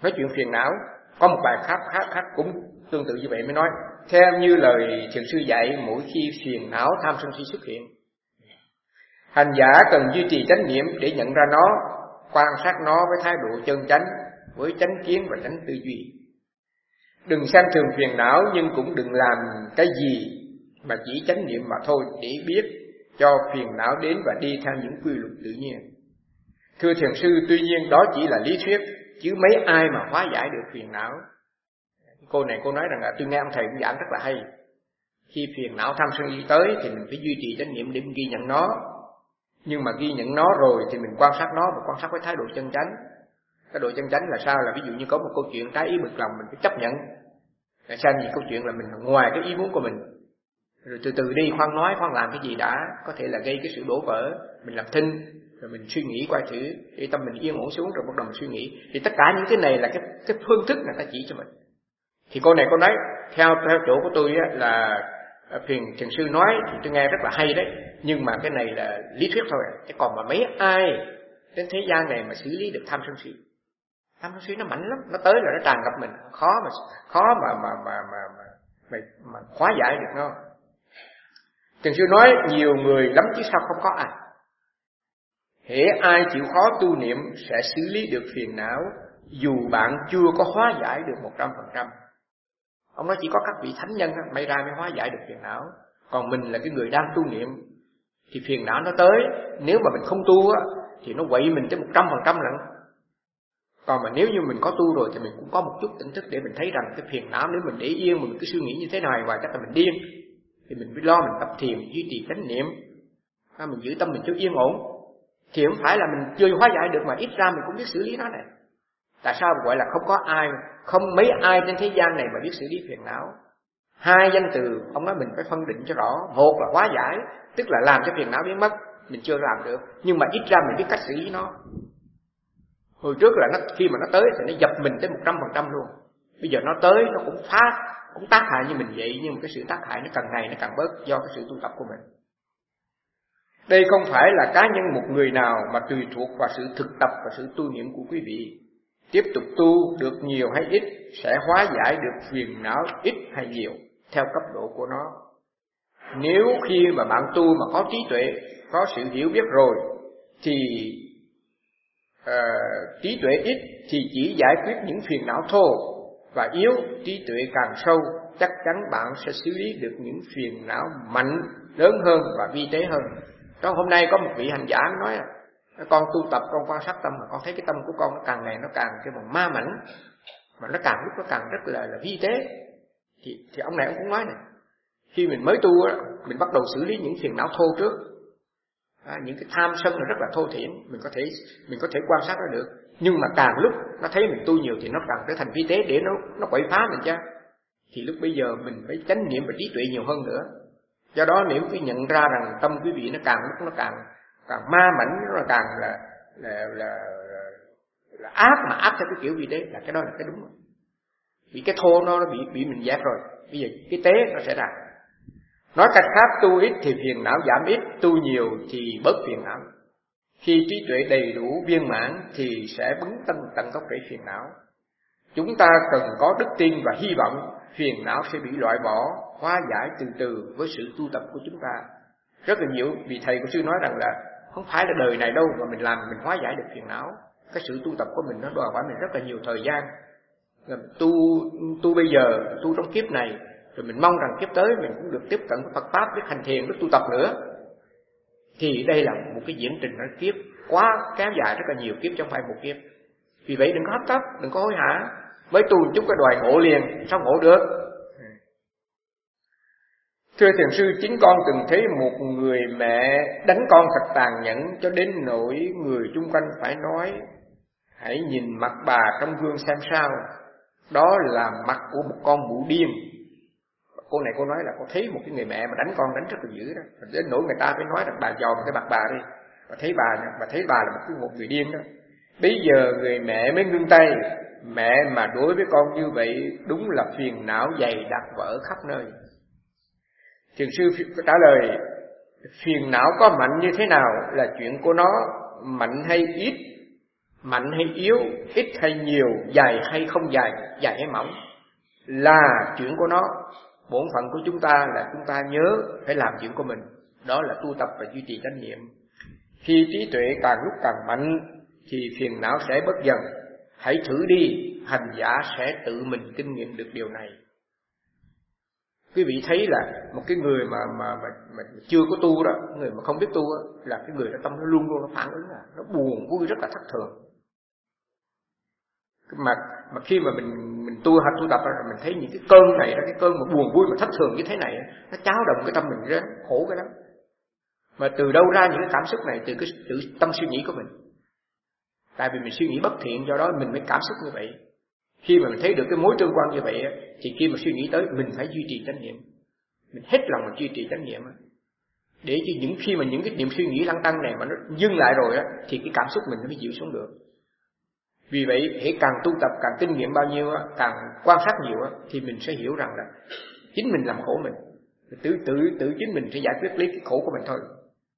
nói chuyện phiền não. Có một bài khác khác khác cũng tương tự như vậy mới nói, theo như lời thiền sư dạy, mỗi khi phiền não tham sân si xuất hiện, hành giả cần duy trì chánh niệm để nhận ra nó, quan sát nó với thái độ chân chánh, với chánh kiến và chánh tư duy. Đừng xem thường phiền não, nhưng cũng đừng làm cái gì mà chỉ chánh niệm mà thôi, để biết cho phiền não đến và đi theo những quy luật tự nhiên. Thưa thiền sư, tuy nhiên đó chỉ là lý thuyết, chứ mấy ai mà hóa giải được phiền não. Cô này cô nói rằng là tôi nghe ông thầy cũng giảng rất là hay. Khi phiền não tham sân si tới thì mình phải duy trì chánh niệm để mình ghi nhận nó. Nhưng mà ghi nhận nó rồi thì mình quan sát nó, và quan sát với thái độ chân chánh. Thái độ chân chánh là sao? Là ví dụ như có một câu chuyện trái ý bực lòng, mình phải chấp nhận. Để xem gì câu chuyện là mình ngoài cái ý muốn của mình, rồi từ từ đi, khoan nói khoan làm cái gì đã, có thể là gây cái sự đổ vỡ, mình làm thinh, rồi mình suy nghĩ qua thử để tâm mình yên ổn xuống, rồi bắt đầu mình suy nghĩ. Thì tất cả những cái này là cái cái phương thức người ta chỉ cho mình. Thì cô này cô nói theo theo chỗ của tôi á, là thiền thiền sư nói thì tôi nghe rất là hay đấy, nhưng mà cái này là lý thuyết thôi. Chứ còn mà mấy ai trên thế gian này mà xử lý được tham sân si, tham sân si nó mạnh lắm, nó tới là nó tràn ngập mình, khó mà khó mà mà mà mà mà, mà, mà hóa giải được nó. Thiền sư nói nhiều người lắm chứ sao không có ai. Hễ ai chịu khó tu niệm sẽ xử lý được phiền não, dù bạn chưa có hóa giải được một trăm phần trăm. Ông nói chỉ có các vị thánh nhân may ra mới hóa giải được phiền não. Còn mình là cái người đang tu niệm thì phiền não nó tới, nếu mà mình không tu á thì nó quậy mình tới một trăm phần trăm lận. Còn mà nếu như mình có tu rồi thì mình cũng có một chút tỉnh thức để mình thấy rằng cái phiền não, nếu mình để yên mà mình cứ suy nghĩ như thế này hoài chắc là mình điên. Thì mình phải lo mình tập thiền, duy trì chánh niệm, mình giữ tâm mình cho yên ổn. Thì không phải là mình chưa hóa giải được, mà ít ra mình cũng biết xử lý nó này. Tại sao gọi là không có ai, không mấy ai trên thế gian này mà biết xử lý phiền não? Hai danh từ ông nói mình phải phân định cho rõ. Một là hóa giải, tức là làm cho phiền não biến mất, mình chưa làm được, nhưng mà ít ra mình biết cách xử lý nó. Hồi trước là nó khi mà nó tới thì nó dập mình tới một trăm phần trăm luôn. Bây giờ nó tới nó cũng phá, cũng tác hại như mình vậy, nhưng mà cái sự tác hại nó càng ngày nó càng bớt do cái sự tu tập của mình. Đây không phải là cá nhân một người nào, mà tùy thuộc vào sự thực tập và sự tu niệm của quý vị. Tiếp tục tu được nhiều hay ít sẽ hóa giải được phiền não ít hay nhiều theo cấp độ của nó. Nếu khi mà bạn tu mà có trí tuệ, có sự hiểu biết rồi, thì uh, trí tuệ ít thì chỉ giải quyết những phiền não thô và yếu. Trí tuệ càng sâu, chắc chắn bạn sẽ xử lý được những phiền não mạnh, lớn hơn và vi tế hơn. Đó, hôm nay có một vị hành giả nói, con tu tập, con quan sát tâm mà con thấy cái tâm của con nó càng ngày nó càng cái bằng ma mảnh, mà nó càng lúc nó càng rất là là vi tế. Thì thì ông này ông cũng nói này, khi mình mới tu á, mình bắt đầu xử lý những phiền não thô trước, à, những cái tham sân là rất là thô thiển, mình có thể mình có thể quan sát nó được. Nhưng mà càng lúc nó thấy mình tu nhiều thì nó càng trở thành vi tế để nó nó quậy phá mình chứ. Thì lúc bây giờ mình phải chánh niệm và trí tuệ nhiều hơn nữa. Do đó nếu quý nhận ra rằng tâm quý vị nó càng lúc nó càng càng ma mảnh, nó càng là là là, là, là áp, mà áp theo cái kiểu vi tế, là cái đó là cái đúng rồi. Vì cái thô nó, nó bị bị mình dẹp rồi, bây giờ cái tế nó sẽ ra. Nói cách khác, tu ít thì phiền não giảm ít, tu nhiều thì bớt phiền não. Khi trí tuệ đầy đủ viên mãn thì sẽ bứng tận tận gốc rễ phiền não. Chúng ta cần có đức tin và hy vọng phiền não sẽ bị loại bỏ, hóa giải từ từ với sự tu tập của chúng ta. Rất là nhiều vị thầy của sư nói rằng là không phải là đời này đâu mà mình làm mình hóa giải được phiền não. Cái sự tu tập của mình nó đòi hỏi mình rất là nhiều thời gian. Tu tu bây giờ, tu trong kiếp này, rồi mình mong rằng kiếp tới mình cũng được tiếp cận với Phật pháp, biết hành thiền, biết tu tập nữa. Thì đây là một cái diễn trình ở kiếp quá kéo dài rất là nhiều kiếp, chứ không phải một kiếp. Vì vậy đừng có hấp tấp, đừng có hối hả. Mới tu chút cái đòi ngộ liền, sao ngộ được? Thưa thiền sư, chính con từng thấy một người mẹ đánh con thật tàn nhẫn, cho đến nỗi người chung quanh phải nói hãy nhìn mặt bà trong gương xem sao. Đó là mặt của một con mụ điên. Cô này cô nói là cô thấy một cái người mẹ mà đánh con đánh rất là dữ đó. Đến nỗi người ta phải nói rằng bà dòm cái mặt bà đi, bà thấy bà bà thấy bà là một cái một người điên đó. Bây giờ người mẹ mới ngưng tay. Mẹ mà đối với con như vậy đúng là phiền não dày đặc vỡ khắp nơi. Thiền sư trả lời, phiền não có mạnh như thế nào là chuyện của nó, mạnh hay ít mạnh hay yếu, ít hay nhiều, dài hay không dài, dài hay mỏng, là chuyện của nó. Bổn phận của chúng ta là chúng ta nhớ phải làm chuyện của mình, đó là tu tập và duy trì chánh niệm. Khi trí tuệ càng lúc càng mạnh thì phiền não sẽ bớt dần. Hãy thử đi, hành giả sẽ tự mình kinh nghiệm được điều này. Quý vị thấy là một cái người mà mà mà, mà chưa có tu đó, người mà không biết tu đó, là cái người đó tâm nó luôn luôn nó phản ứng, là nó buồn vui rất là thất thường. Mà mà khi mà mình mình tu hành tu tập rồi mình thấy những cái cơn này đó, cái cơn mà buồn vui mà thất thường như thế này, nó cháo động cái tâm mình ra, khổ cái lắm. Mà từ đâu ra những cái cảm xúc này? Từ cái từ tâm suy nghĩ của mình. Tại vì mình suy nghĩ bất thiện, do đó mình mới cảm xúc như vậy. Khi mà mình thấy được cái mối tương quan như vậy thì khi mà suy nghĩ tới mình phải duy trì chánh niệm, mình hết lòng mình duy trì chánh niệm, để cho những khi mà những cái niệm suy nghĩ lăng tăng này mà nó dừng lại rồi á, thì cái cảm xúc mình nó mới dịu xuống được. Vì vậy hễ càng tu tập, càng kinh nghiệm bao nhiêu, càng quan sát nhiều thì mình sẽ hiểu rằng là chính mình làm khổ mình, tự tự tự chính mình sẽ giải quyết lấy cái khổ của mình thôi.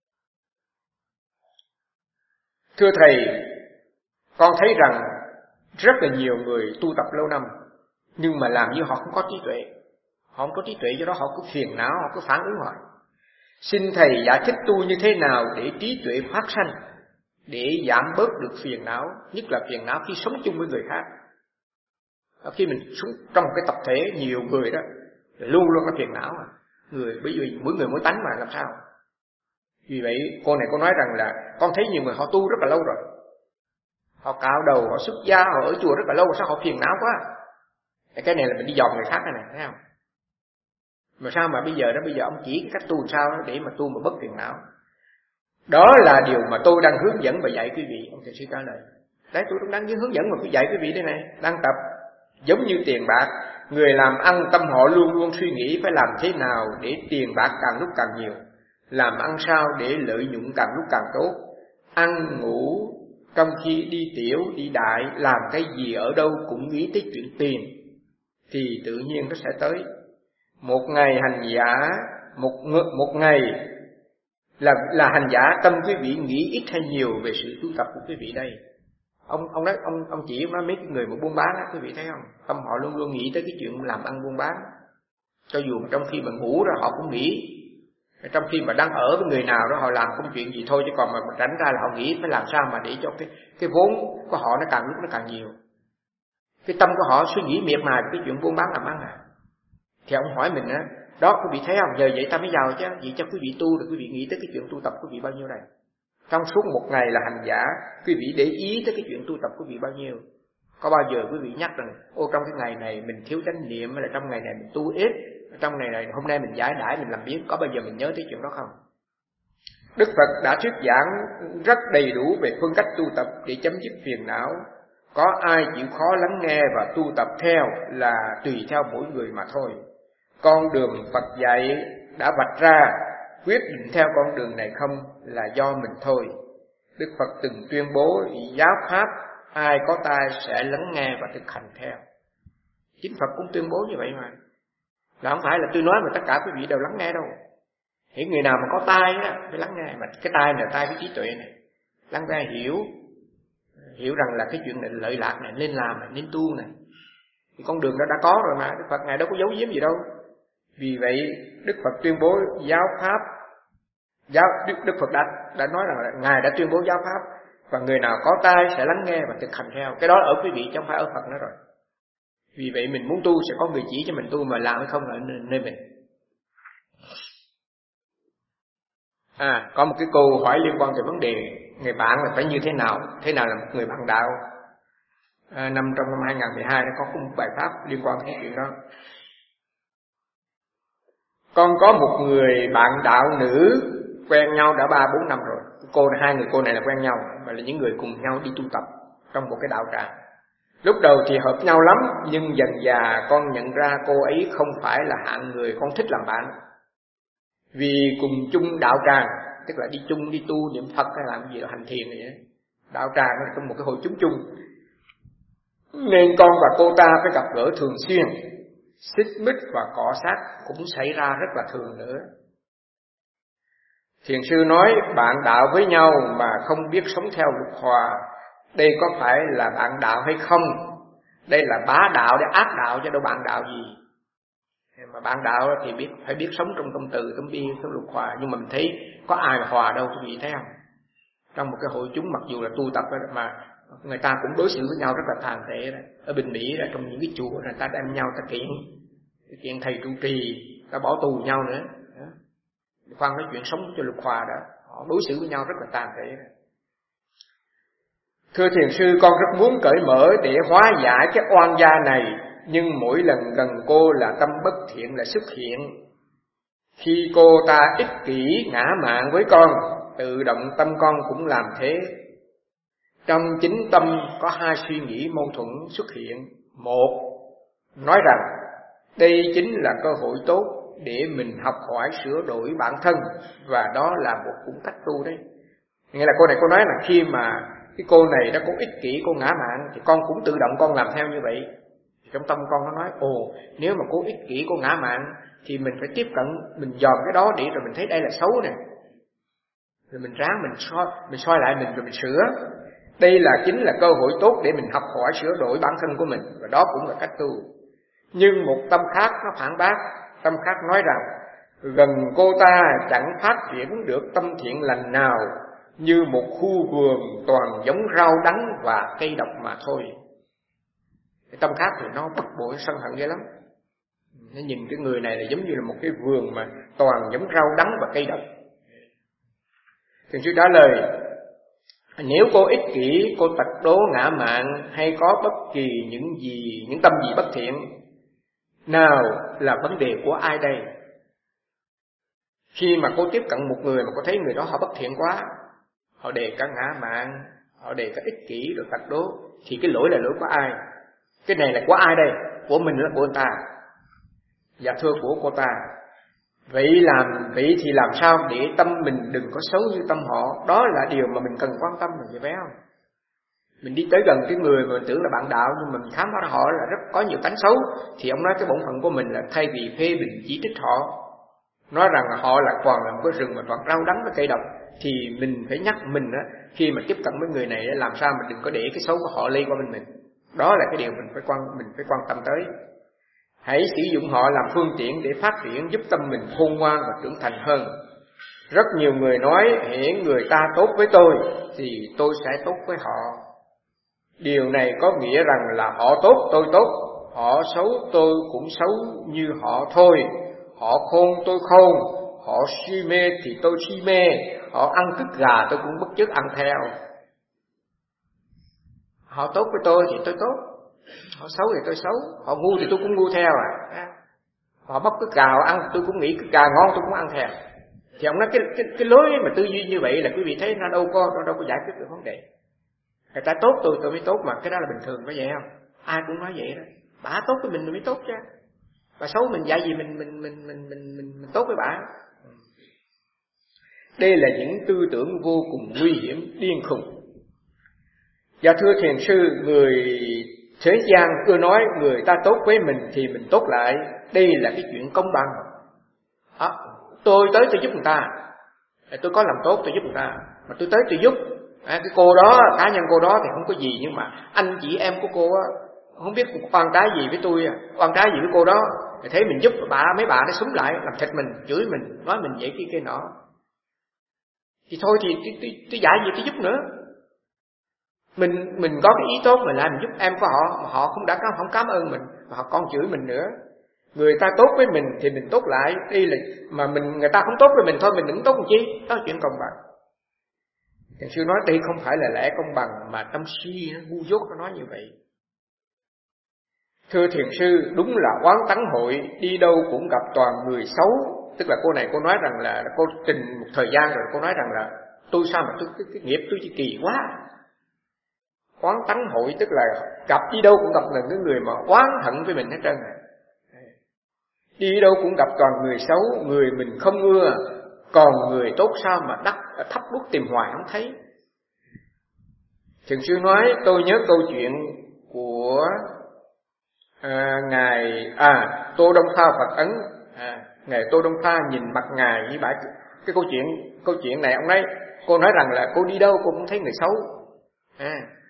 Thưa thầy, con thấy rằng rất là nhiều người tu tập lâu năm nhưng mà làm như họ không có trí tuệ. Họ không có trí tuệ, do đó họ cứ phiền não, họ cứ phản ứng hoài. Xin thầy giải thích tu như thế nào để trí tuệ phát sanh, để giảm bớt được phiền não, nhất là phiền não khi sống chung với người khác. Khi mình sống trong một cái tập thể nhiều người đó, luôn luôn có phiền não. Người bởi vì mỗi người mỗi tánh mà làm sao. Vì vậy cô này cô nói rằng là con thấy nhiều người họ tu rất là lâu rồi, họ cạo đầu, họ xuất gia, họ ở chùa rất là lâu, sao họ phiền não quá. Cái này là mình đi dòm người khác này này, thấy không? Mà sao mà bây giờ đó, bây giờ ông chỉ cái cách tu làm sao đó để mà tu mà bất phiền não. Đó là điều mà tôi đang hướng dẫn và dạy quý vị. Ông thầy sư trả lời. Đấy, tôi cũng đang hướng dẫn mà tôi dạy quý vị đây này, đang tập. Giống như tiền bạc, người làm ăn tâm họ luôn luôn suy nghĩ phải làm thế nào để tiền bạc càng lúc càng nhiều, làm ăn sao để lợi nhuận càng lúc càng tốt. Ăn ngủ trong khi đi tiểu đi đại, làm cái gì ở đâu cũng nghĩ tới chuyện tiền, thì tự nhiên nó sẽ tới. Một ngày hành giả, một một ngày là là hành giả, tâm quý vị nghĩ ít hay nhiều về sự tu tập của quý vị đây. Ông ông nói ông ông chỉ nói mấy cái người mà buôn bán á, quý vị thấy không? Tâm họ luôn luôn nghĩ tới cái chuyện làm ăn buôn bán. Cho dù trong khi mà ngủ ra họ cũng nghĩ, trong khi mà đang ở với người nào đó họ làm công chuyện gì thôi, chứ còn mà tránh ra là họ nghĩ phải làm sao mà để cho cái cái vốn của họ nó càng lúc nó càng nhiều. Cái tâm của họ suy nghĩ miệt mài cái chuyện buôn bán làm ăn à. Thì ông hỏi mình á, đó quý vị thấy không? Giờ vậy ta mới giàu chứ, vậy cho quý vị tu rồi quý vị nghĩ tới cái chuyện tu tập quý vị bao nhiêu này? Trong suốt một ngày là hành giả, quý vị để ý tới cái chuyện tu tập quý vị bao nhiêu? Có bao giờ quý vị nhắc rằng, ô trong cái ngày này mình thiếu chánh niệm, hay là trong ngày này mình tu ít, trong ngày này hôm nay mình giải đãi mình làm biếng, có bao giờ mình nhớ tới chuyện đó không? Đức Phật đã thuyết giảng rất đầy đủ về phương cách tu tập để chấm dứt phiền não. Có ai chịu khó lắng nghe và tu tập theo là tùy theo mỗi người mà thôi. Con đường Phật dạy đã vạch ra, quyết định theo con đường này không là do mình thôi. Đức Phật từng tuyên bố giáo pháp ai có tai sẽ lắng nghe và thực hành theo. Chính Phật cũng tuyên bố như vậy mà. Là không phải là tôi nói mà tất cả quý vị đều lắng nghe đâu. Hễ người nào mà có tai á phải lắng nghe, mà cái tai này là tai cái trí tuệ này. Lắng nghe hiểu, hiểu rằng là cái chuyện này lợi lạc này nên làm này, nên tu này. Thì con đường đó đã có rồi mà, Đức Phật ngài đâu có giấu giếm gì đâu. Vì vậy Đức Phật tuyên bố giáo pháp, giáo Đức, Đức Phật đã đã nói rằng là ngài đã tuyên bố giáo pháp, và người nào có tai sẽ lắng nghe và thực hành theo. Cái đó ở quý vị chứ không phải ở Phật nữa rồi. Vì vậy mình muốn tu sẽ có người chỉ cho mình tu, mà làm hay không là ở nơi mình. À, có một cái câu hỏi liên quan tới vấn đề người bạn là phải như thế nào, thế nào là một người bạn đạo. À, năm trong năm hai không một hai nó có một bài pháp liên quan tới chuyện đó. Con có một người bạn đạo nữ quen nhau đã ba bốn năm rồi. Cô hai người cô này là quen nhau, và là những người cùng nhau đi tu tập trong một cái đạo tràng. Lúc đầu thì hợp nhau lắm, nhưng dần dà con nhận ra cô ấy không phải là hạng người con thích làm bạn. Vì cùng chung đạo tràng, tức là đi chung đi tu niệm Phật hay làm gì đó hành thiền vậy. Đạo tràng là trong một cái hội chúng chung, nên con và cô ta phải gặp gỡ thường xuyên, xích mích và cọ sát cũng xảy ra rất là thường nữa. Thiền sư nói bạn đạo với nhau mà không biết sống theo luật hòa, đây có phải là bạn đạo hay không? Đây là bá đạo để ác đạo chứ đâu bạn đạo gì. Mà bạn đạo thì biết phải biết sống trong tâm từ, tâm bi, tâm lục hòa. Nhưng mà mình thấy có ai mà hòa đâu, quý vị thấy không? Trong một cái hội chúng mặc dù là tu tập mà người ta cũng đối xử với nhau rất là tàn tệ đó. Ở bên Mỹ là trong những cái chùa người ta đem nhau ta kiện, kiện thầy trụ trì, ta bỏ tù nhau nữa. Khoan nói chuyện sống cho lục hòa đó, họ đối xử với nhau rất là tàn tệ đó. Thưa thiền sư, con rất muốn cởi mở để hóa giải cái oan gia này, nhưng mỗi lần gần cô là tâm bất thiện lại xuất hiện. Khi cô ta ích kỷ ngã mạn với con, tự động tâm con cũng làm thế. Trong chính tâm có hai suy nghĩ mâu thuẫn xuất hiện. Một, nói rằng đây chính là cơ hội tốt để mình học hỏi sửa đổi bản thân, và đó là một cũng cách tu đấy. Nghĩa là cô này cô nói là khi mà cái cô này nó cũng ích kỷ, cô ngã mạn, thì con cũng tự động con làm theo như vậy. Trong tâm con nó nói, ồ, nếu mà cô ích kỷ, cô ngã mạn, thì mình phải tiếp cận, mình dòm cái đó để rồi mình thấy đây là xấu nè, rồi mình ráng mình soi, mình soi lại mình rồi mình sửa. Đây là chính là cơ hội tốt để mình học hỏi sửa đổi bản thân của mình, và đó cũng là cách tu. Nhưng một tâm khác nó phản bác, tâm khác nói rằng gần cô ta chẳng phát triển được tâm thiện lành nào, như một khu vườn toàn giống rau đắng và cây độc mà thôi. Cái tâm khác thì nó bực bội sân hận ghê lắm. Nó nhìn cái người này là giống như là một cái vườn mà toàn giống rau đắng và cây độc. Thiền sư trả lời, nếu cô ích kỷ, cô tật đố ngã mạn, hay có bất kỳ những gì, những tâm gì bất thiện, nào là vấn đề của ai đây? Khi mà cô tiếp cận một người mà cô thấy người đó họ bất thiện quá, họ đề cả ngã mạn, họ đề cả ích kỷ rồi tật đố, thì cái lỗi là lỗi của ai? Cái này là của ai đây? Của mình là của người ta. Dạ thưa của cô ta. Vậy làm vậy thì làm sao để tâm mình đừng có xấu như tâm họ? Đó là điều mà mình cần quan tâm, mình phải biết không? Mình đi tới gần cái người mà mình tưởng là bạn đạo, nhưng mà mình khám phá họ là rất có nhiều tánh xấu, thì ông nói cái bổn phận của mình là thay vì phê bình chỉ trích họ, nói rằng họ là toàn là một cái rừng mà toàn rau đắng với cây độc, thì mình phải nhắc mình á, khi mà tiếp cận với người này làm sao mình đừng có để cái xấu của họ lây qua bên mình. Đó là cái điều mình phải quan mình phải quan tâm tới. Hãy sử dụng họ làm phương tiện để phát triển, giúp tâm mình khôn ngoan và trưởng thành hơn. Rất nhiều người nói hễ người ta tốt với tôi thì tôi sẽ tốt với họ. Điều này có nghĩa rằng là họ tốt tôi tốt, họ xấu tôi cũng xấu như họ thôi. Họ khôn tôi khôn, họ si mê thì tôi si mê, họ ăn cứt gà tôi cũng bất chước ăn theo. Họ tốt với tôi thì tôi tốt, họ xấu thì tôi xấu, họ ngu thì tôi cũng ngu theo à. Họ bóc cứt gà họ ăn, tôi cũng nghĩ cứt gà ngon tôi cũng ăn theo. Thì ông nói cái cái cái lối mà tư duy như vậy là quý vị thấy nó đâu có nó đâu có giải quyết được vấn đề. Người ta tốt tôi tôi mới tốt, mà cái đó là bình thường phải vậy không? Ai cũng nói vậy đó. Bà tốt với mình rồi mới tốt chứ. Bà xấu mình dạy gì mình mình mình mình mình mình, mình tốt với bà. Đây là những tư tưởng vô cùng nguy hiểm, điên khùng. Dạ thưa thiền sư, người thế gian ưa nói người ta tốt với mình thì mình tốt lại. Đây là cái chuyện công bằng. À, tôi tới tôi giúp người ta, tôi có làm tốt tôi giúp người ta, mà tôi tới tôi giúp à, cái cô đó, cá nhân cô đó thì không có gì, nhưng mà anh chị em của cô á không biết oan trái gì với tôi, oan trái gì với cô đó, thì thấy mình giúp bà, mấy bà nó súng lại làm thịt mình, chửi mình, nói mình vậy kia kia nọ, thì thôi thì tôi dạy gì tôi giúp nữa. Mình mình có cái ý tốt mình làm mình giúp em của họ, mà họ không đã không cảm ơn mình, mà họ còn chửi mình nữa. Người ta tốt với mình thì mình tốt lại, đi là mà mình người ta không tốt với mình thôi mình đừng tốt làm chi, đó là chuyện công bằng. Thiền sư nói đây không phải là lẽ công bằng, mà tâm si nó ngu dốt nó nói như vậy. Thưa thiền sư, đúng là quán tánh hội, đi đâu cũng gặp toàn người xấu. Tức là cô này cô nói rằng là cô trình một thời gian rồi, cô nói rằng là tôi sao mà tôi, cái, cái nghiệp tôi chỉ kỳ quá. Quán tánh hội tức là gặp đi đâu cũng gặp là những người mà oán hận với mình hết trơn này. Đi đâu cũng gặp toàn người xấu, người mình không ưa, còn người tốt sao mà đắc thắp đuốc tìm hoài không thấy. Thiền sư nói tôi nhớ câu chuyện của à, ngài à Tô Đông Tha Phật Ấn. À, ngài Tô Đông Tha nhìn mặt ngài như vậy. Cái câu chuyện câu chuyện này ông nói, cô nói rằng là cô đi đâu cô cũng thấy người xấu. À,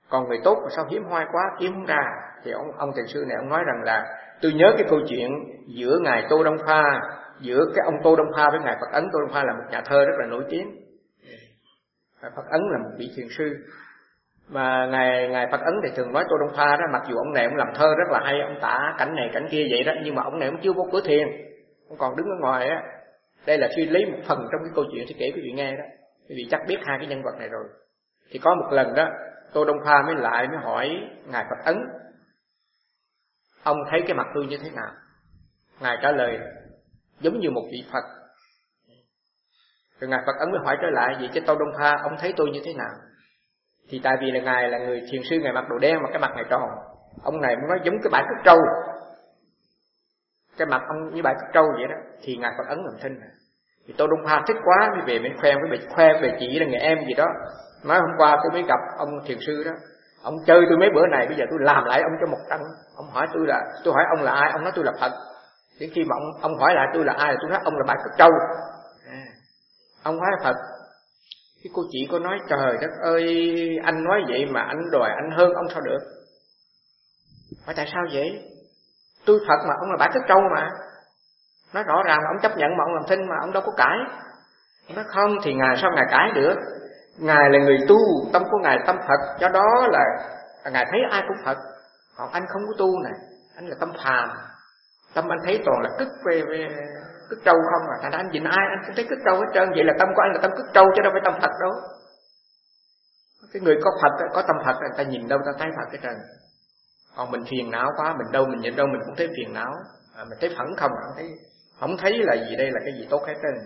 Còn người tốt mà sao hiếm hoi quá, kiếm không ra. Thì ông ông thiền sư này ông nói rằng là tôi nhớ cái câu chuyện giữa ngài Tô Đông Pha, giữa cái ông Tô Đông Pha với ngài Phật Ấn. Tô Đông Pha là một nhà thơ rất là nổi tiếng, Phật Ấn là một vị thiền sư. Mà ngài ngài Phật Ấn thì thường nói Tô Đông Pha đó, mặc dù ông này ông làm thơ rất là hay, ông tả cảnh này cảnh kia vậy đó, nhưng mà ông này ông chưa vô cửa thiền, ông còn đứng ở ngoài á. Đây là suy lấy một phần trong cái câu chuyện sẽ kể quý vị nghe đó. Quý vị chắc biết hai cái nhân vật này rồi. Thì có một lần đó, Tô Đông Pha mới lại mới hỏi ngài Phật Ấn, ông thấy cái mặt tôi như thế nào? Ngài trả lời giống như một vị Phật. Rồi ngài Phật Ấn mới hỏi trở lại, vậy chứ Tô Đông Pha ông thấy tôi như thế nào? Thì tại vì là ngài là người thiền sư, ngài mặc đồ đen mà cái mặt ngài tròn, ông này nói giống cái bãi cất trâu, cái mặt ông như bãi cất trâu vậy đó. Thì ngài Phật Ấn làm thinh. Thì Tô Đông Pha thích quá mới về bên khoe với bà, khoe về chị là người em gì đó, nói hôm qua tôi mới gặp ông thiền sư đó, ông chơi tôi mấy bữa này, bây giờ tôi làm lại ông cho một trận. Ông hỏi tôi là, tôi hỏi ông là ai, ông nói tôi là Phật. Đến khi mà ông ông hỏi lại tôi là ai, tôi nói ông là bãi cất trâu. À, ông nói Phật. Cái cô chị có nói trời đất ơi, anh nói vậy mà anh đòi anh hơn ông sao được? Hỏi tại sao vậy? Tôi Phật mà ông là bãi cất trâu mà. Nói rõ ràng mà ông chấp nhận mà ông làm thinh mà ông đâu có cãi. Ông nói không, thì ngài sao ngài cãi được? Ngài là người tu, tâm của ngài tâm Phật, do đó là ngài thấy ai cũng Phật. Còn anh không có tu nè, anh là tâm phàm, tâm anh thấy toàn là cứt về, về cứt trâu không à. Thành ra anh nhìn ai anh cũng thấy cứt trâu hết trơn. Vậy là tâm của anh là tâm cứt trâu chứ đâu phải tâm Phật đâu. Cái người có Phật, có tâm Phật người ta nhìn đâu ta thấy Phật hết trơn. Còn mình phiền não quá, mình đâu mình nhìn đâu mình cũng thấy phiền não, à, mình thấy phẫn không, không thấy không thấy là gì đây là cái gì tốt hết trơn.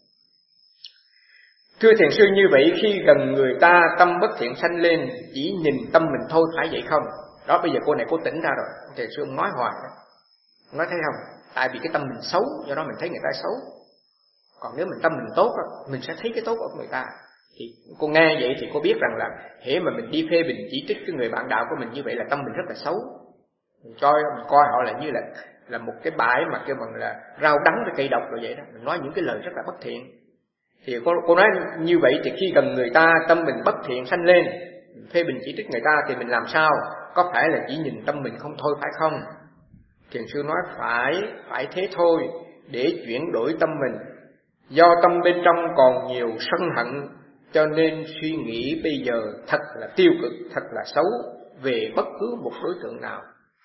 Thưa thiền sư, như vậy khi gần người ta tâm bất thiện sanh lên, chỉ nhìn tâm mình thôi, phải vậy không? Đó, bây giờ cô này cô tỉnh ra rồi. Thiền sư ông nói hoài đó. Ông nói thấy không? Tại vì cái tâm mình xấu, do đó mình thấy người ta xấu. Còn nếu mình tâm mình tốt, mình sẽ thấy cái tốt của người ta. Thì cô nghe vậy thì cô biết rằng là hễ mà mình đi phê bình chỉ trích cái người bạn đạo của mình như vậy là tâm mình rất là xấu. Mình coi mình coi họ là như là là một cái bãi mà kêu bằng là rau đắng với cây độc rồi vậy đó. Mình nói những cái lời rất là bất thiện. Thì cô, cô nói như vậy thì khi gần người ta tâm mình bất thiện sanh lên, phê bình chỉ trích người ta thì mình làm sao? Có phải là chỉ nhìn tâm mình không thôi phải không? Thiền sư nói phải, phải thế thôi, để chuyển đổi tâm mình. Do tâm bên trong còn nhiều sân hận, cho nên suy nghĩ bây giờ thật là tiêu cực, thật là xấu về bất cứ một đối tượng nào.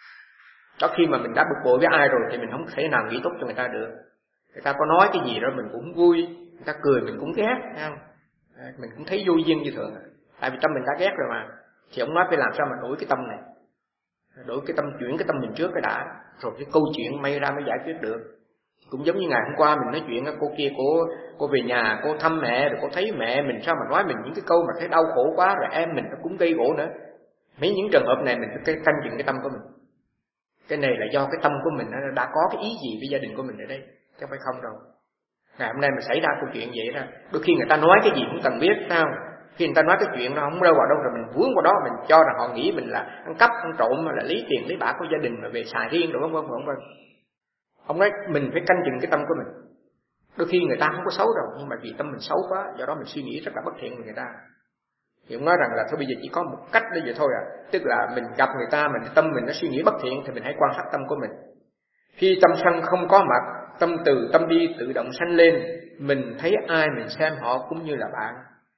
Đó, khi mà mình đã bực bội với ai rồi thì mình không thể nào nghĩ tốt cho người ta được. Người ta có nói cái gì đó mình cũng vui, người ta cười mình cũng ghét, thấy không? Mình cũng thấy vô duyên như thường. Tại vì tâm mình đã ghét rồi mà. Thì ông nói phải làm sao mà đổi cái tâm này, đổi cái tâm, chuyển cái tâm mình trước cái đã, rồi cái câu chuyện may ra mới giải quyết được. Cũng giống như ngày hôm qua mình nói chuyện với cô kia, cô cô về nhà cô thăm mẹ, rồi cô thấy mẹ mình sao mà nói mình những cái câu mà thấy đau khổ quá, rồi em mình nó cũng gây gỗ nữa. Mấy những trường hợp này mình phải canh chừng cái tâm của mình. Cái này là do cái tâm của mình nó đã có cái ý gì với gia đình của mình ở đây, chứ không phải không đâu. Ngày hôm nay mình xảy ra câu chuyện vậy đó, đôi khi người ta nói cái gì cũng cần biết, sao? Khi người ta nói cái chuyện nó không đâu vào đâu rồi mình vướng vào đó, mình cho rằng họ nghĩ mình là ăn cắp, ăn trộm, là lấy tiền lấy bạc của gia đình mà về xài riêng rồi vân vân vân vân. Ông nói mình phải canh chừng cái tâm của mình. Đôi khi người ta không có xấu đâu, nhưng mà vì tâm mình xấu quá, do đó mình suy nghĩ rất là bất thiện với người ta. Thì ông nói rằng là thôi bây giờ chỉ có một cách để vậy thôi à, tức là mình gặp người ta mình tâm mình nó suy nghĩ bất thiện thì mình hãy quan sát tâm của mình. Khi tâm sân không có mặt, tâm từ tâm đi tự động sanh lên, mình thấy ai mình xem họ cũng như là bạn.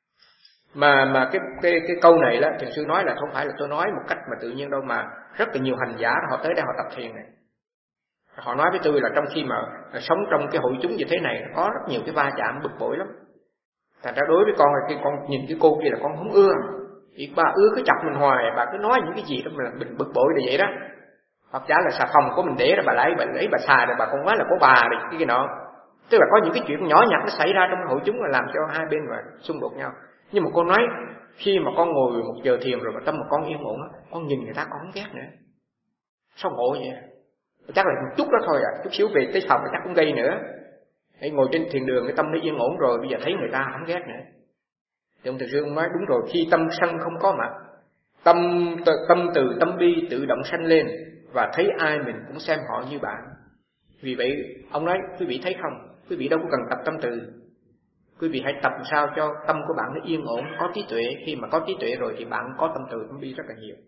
Mà mà cái cái cái câu này đó, thiền sư nói là không phải là tôi nói một cách mà tự nhiên đâu, mà rất là nhiều hành giả họ tới đây họ tập thiền này. Họ nói với tôi là trong khi mà sống trong cái hội chúng như thế này có rất nhiều cái va chạm bực bội lắm. Thành ra đối với con là khi con nhìn cái cô kia là con không ưa, vì bà ưa cứ chọc mình hoài, bà cứ nói những cái gì đó mình bực bội là vậy đó. Hoặc giả là xà phòng của mình để ra bà lấy bà lấy bà xài rồi bà còn nói là của bà rồi cái kia nọ. Tức là có những cái chuyện nhỏ nhặt nó xảy ra trong hội chúng là làm cho hai bên mà xung đột nhau. Nhưng mà con nói khi mà con ngồi một giờ thiền rồi mà tâm mà con yên ổn á, con nhìn người ta con không ghét nữa. Sao ngộ vậy? Chắc là một chút đó thôi à, chút xíu về tới phòng chắc cũng gây nữa. Hãy ngồi trên thiền đường cái tâm nó yên ổn rồi, bây giờ thấy người ta không ghét nữa. Thì ông Thầy sư nói đúng rồi, khi tâm sân không có mặt, tâm tâm từ tâm bi tự động sanh lên, và thấy ai mình cũng xem họ như bạn. Vì vậy ông nói quý vị thấy không, quý vị đâu có cần tập tâm từ, Quý vị hãy tập sao cho tâm của bạn nó yên ổn, có trí tuệ. Khi mà có trí tuệ rồi thì bạn có tâm từ tâm bi rất là nhiều.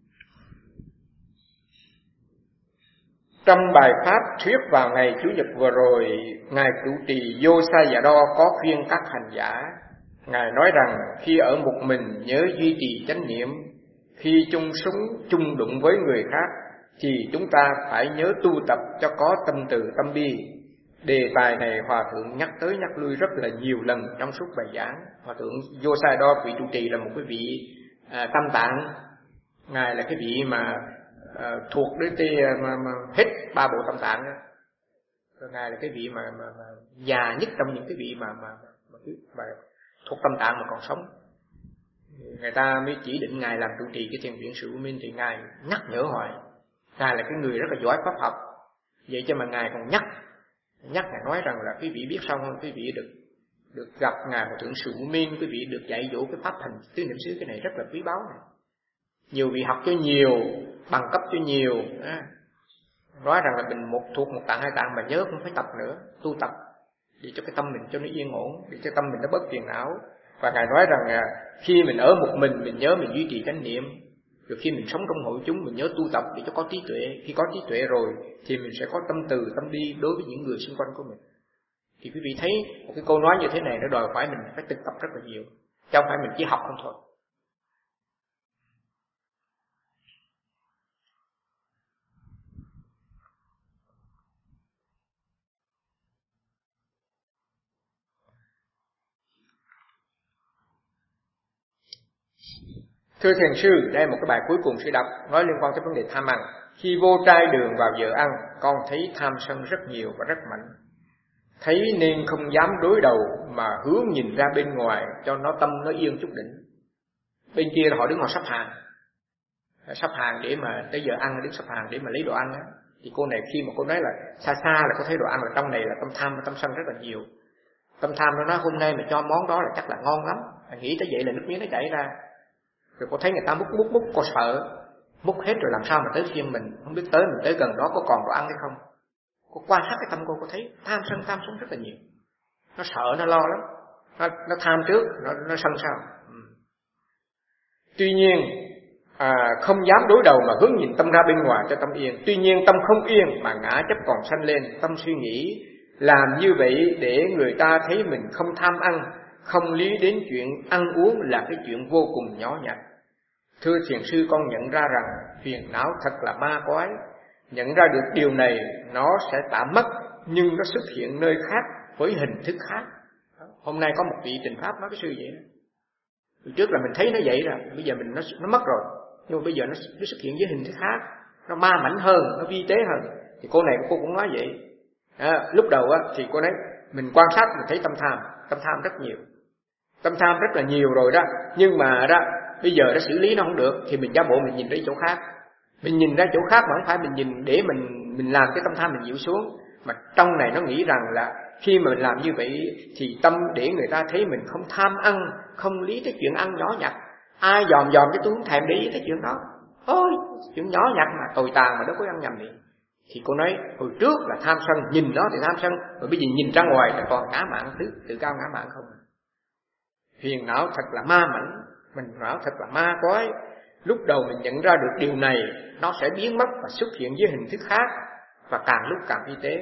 Trong bài pháp thuyết vào ngày Chủ nhật vừa rồi, Ngài Trụ trì Yosayado có khuyên các hành giả. Ngài nói rằng khi ở một mình nhớ duy trì chánh niệm, khi chung sống chung đụng với người khác thì chúng ta phải nhớ tu tập cho có tâm từ tâm bi. Đề tài này Hòa Thượng nhắc tới nhắc lui rất là nhiều lần trong suốt bài giảng. Hòa Thượng Yosayado, vị trụ trì, là một cái vị à, Tam Tạng. Ngài là cái vị mà à, thuộc đến cái mà, mà hết ba bộ Tam Tạng đó. Rồi Ngài là cái vị mà, mà, mà già nhất trong những cái vị mà mà, mà, mà, mà thuộc Tam Tạng mà còn sống. Người ta mới chỉ định Ngài làm trụ trì cái thiền viện Sự Vô Minh, thì Ngài nhắc nhở hoài. Ngài là cái người rất là giỏi pháp học, vậy cho mà Ngài còn nhắc nhắc Ngài nói rằng là quý vị biết sao không, quý vị được được gặp Ngài Hòa Thượng Sự Vô Minh, quý vị được dạy dỗ cái pháp thành tứ niệm xứ, cái này rất là quý báu này. Nhiều vị học cho nhiều, bằng cấp cho nhiều, à, nói rằng là mình một thuộc một tạng hai tạng mà nhớ cũng phải tập nữa, tu tập để cho cái tâm mình cho nó yên ổn, để cho tâm mình nó bớt phiền não. Và Ngài nói rằng à, khi mình ở một mình mình nhớ mình duy trì chánh niệm, rồi khi mình sống trong hội chúng mình nhớ tu tập để cho có trí tuệ. Khi có trí tuệ rồi thì mình sẽ có tâm từ tâm bi đối với những người xung quanh của mình. Thì quý vị thấy một cái câu nói như thế này nó đòi hỏi mình phải thực tập rất là nhiều, chứ không phải mình chỉ học không thôi. Thưa thiền sư, đây là một cái bài cuối cùng sư đọc, nói liên quan tới vấn đề tham ăn. Khi vô trai đường vào giờ ăn, con thấy tham sân rất nhiều và rất mạnh. Thấy nên không dám đối đầu mà hướng nhìn ra bên ngoài cho nó tâm nó yên chút đỉnh. Bên kia là họ đứng họ sắp hàng, sắp hàng để mà tới giờ ăn đứng sắp hàng để mà lấy đồ ăn á. Thì cô này khi mà cô nói là xa xa là có thấy đồ ăn, là trong này là tâm tham và tâm sân rất là nhiều. Tâm tham nó nói hôm nay mà cho món đó là chắc là ngon lắm, nghĩ tới vậy là nước miếng nó chảy ra. Rồi cô thấy người ta múc múc múc, cô sợ múc hết rồi làm sao mà tới phiên mình, không biết tới mình tới gần đó có còn đồ ăn hay không. Cô quan sát cái tâm cô, cô thấy tham sân tham sân rất là nhiều. Nó sợ, nó lo lắm, nó, nó tham trước, nó, nó sân sau. Ừ. Tuy nhiên à, không dám đối đầu mà hướng nhìn tâm ra bên ngoài cho tâm yên. Tuy nhiên tâm không yên mà ngã chấp còn sanh lên. Tâm suy nghĩ làm như vậy để người ta thấy mình không tham ăn, không lý đến chuyện ăn uống là cái chuyện vô cùng nhỏ nhặt. Thưa thiền sư, con nhận ra rằng phiền não thật là ma quái. Nhận ra được điều này nó sẽ tạm mất, nhưng nó xuất hiện nơi khác với hình thức khác. Hôm nay có một vị trình pháp nói với sư vậy đó. Từ trước là mình thấy nó vậy rồi, bây giờ mình nó, nó mất rồi, nhưng mà bây giờ nó, nó xuất hiện với hình thức khác, nó ma mảnh hơn, nó vi tế hơn. Thì cô này cô cũng nói vậy. À, lúc đầu á, thì cô nói mình quan sát mình thấy tâm tham, tâm tham rất nhiều, tâm tham rất là nhiều rồi đó. Nhưng mà đó bây giờ nó xử lý nó không được thì mình giả bộ mình nhìn tới chỗ khác. Mình nhìn ra chỗ khác mà không phải mình nhìn để mình mình làm cái tâm tham mình dịu xuống, mà trong này nó nghĩ rằng là khi mà mình làm như vậy thì tâm để người ta thấy mình không tham ăn, không lý cái chuyện ăn nhỏ nhặt. Ai dòm dòm cái tôi không thèm để ý cái chuyện đó, ôi chuyện nhỏ nhặt mà tồi tàn mà đâu có ăn nhầm gì. Thì cô nói hồi trước là tham sân, nhìn nó thì tham sân, rồi bây giờ nhìn ra ngoài là toàn ngã mạn, thứ tự cao ngã mạn không. Phiền não thật là ma mảnh, mình não thật là ma quái. Lúc đầu mình nhận ra được điều này, nó sẽ biến mất và xuất hiện với hình thức khác, và càng lúc càng vi tế.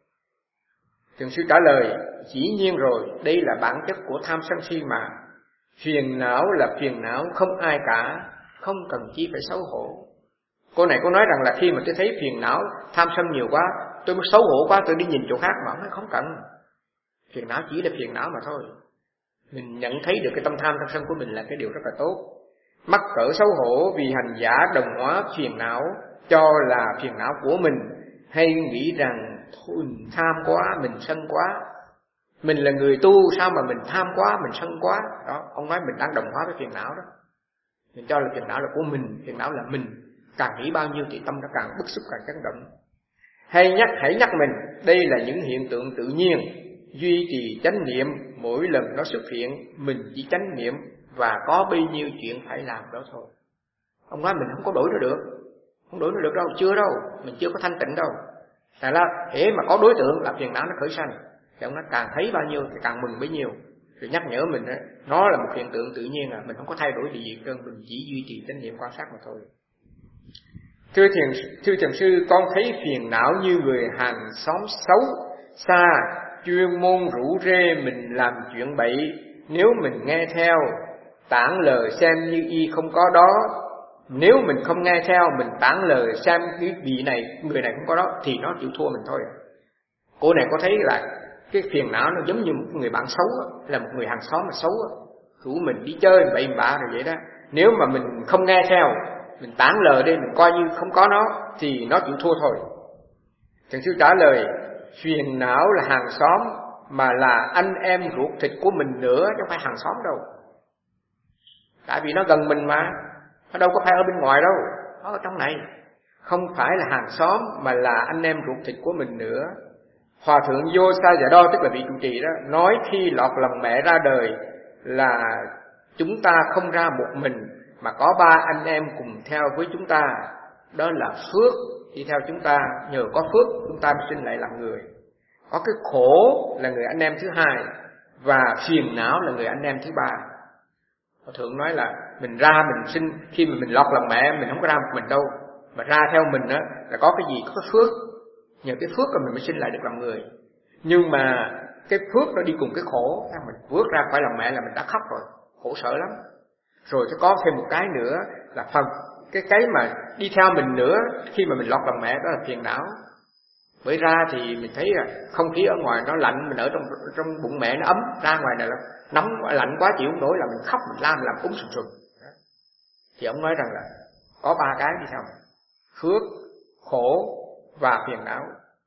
Thiền sư trả lời, dĩ nhiên rồi, đây là bản chất của tham sân si mà. Phiền não là phiền não, không ai cả, không cần chi phải xấu hổ. Cô này cô nói rằng là khi mà tôi thấy phiền não, tham sân nhiều quá, tôi mới xấu hổ quá, tôi đi nhìn chỗ khác. Mà không, không cần. Phiền não chỉ là phiền não mà thôi. Mình nhận thấy được cái tâm tham tâm sân của mình là cái điều rất là tốt. Mắc cỡ xấu hổ vì hành giả đồng hóa phiền não cho là phiền não của mình, hay nghĩ rằng thôi mình tham quá, mình sân quá, mình là người tu sao mà mình tham quá, mình sân quá. Đó, ông nói mình đang đồng hóa với phiền não đó. Mình cho là phiền não là của mình, phiền não là mình. Càng nghĩ bao nhiêu thì tâm nó càng bức xúc, càng chấn động. Hay nhắc, hãy nhắc mình, đây là những hiện tượng tự nhiên. Duy trì chánh niệm, mỗi lần nó xuất hiện, mình chỉ chánh niệm và có bấy nhiêu chuyện phải làm đó thôi. Ông nói mình không có đổi nó được, không đổi nó được đâu, chưa đâu, mình chưa có thanh tịnh đâu. Tại là hễ mà có đối tượng là phiền não nó khởi sanh, thì ông nói càng thấy bao nhiêu thì càng mừng bấy nhiêu. rồi nhắc nhở mình á, nó là một hiện tượng tự nhiên à, mình không có thay đổi điều gì trơn, mình chỉ duy trì chánh niệm quan sát mà thôi. Thưa thiền, thưa thiền sư, con thấy phiền não như người hàng xóm xấu xa chuyên môn rủ rê mình làm chuyện bậy, nếu mình nghe theo tản lời xem như y không có đó, nếu mình không nghe theo, mình tản lời xem cái vị này người này không có đó, thì nó chịu thua mình thôi. Cô này có thấy là cái phiền não nó giống như một người bạn xấu đó, là một người hàng xóm mà xấu đó, rủ mình đi chơi bậy bạ rồi vậy đó. Nếu mà mình không nghe theo, mình tản lời đi, mình coi như không có nó, thì nó chịu thua thôi. Thiền sư trả lời, phiền não là hàng xóm, mà là anh em ruột thịt của mình nữa, chứ không phải hàng xóm đâu. Tại vì nó gần mình mà, nó đâu có phải ở bên ngoài đâu, nó ở trong này. Không phải là hàng xóm, mà là anh em ruột thịt của mình nữa. Hòa thượng Vô Sa Dạ Đo, tức là vị trụ trì đó, nói khi lọt lòng mẹ ra đời là chúng ta không ra một mình, mà có ba anh em cùng theo với chúng ta. Đó là phước đi theo chúng ta, nhờ có phước chúng ta mới sinh lại làm người. Có cái khổ là người anh em thứ hai, và phiền não là người anh em thứ ba. Hòa thượng nói là mình ra mình sinh, khi mà mình lọt lòng mẹ mình không có ra một mình đâu, mà ra theo mình đó là có cái gì, có cái phước, nhờ cái phước là mình mới sinh lại được làm người. Nhưng mà cái phước nó đi cùng cái khổ, mình vượt ra khỏi lòng mẹ là mình đã khóc rồi, khổ sở lắm. Rồi sẽ có thêm một cái nữa là phần cái cái mà đi theo mình nữa khi mà mình lọt lòng mẹ, đó là phiền não. Bởi ra thì mình thấy là không khí ở ngoài nó lạnh, mình ở trong trong bụng mẹ nó ấm, ra ngoài này là nóng lạnh quá chịu không nổi, là mình khóc, mình la, mình làm cúng sùm sùm. Thì ông nói rằng là có ba cái đi theo mình: phước, khổ và phiền não.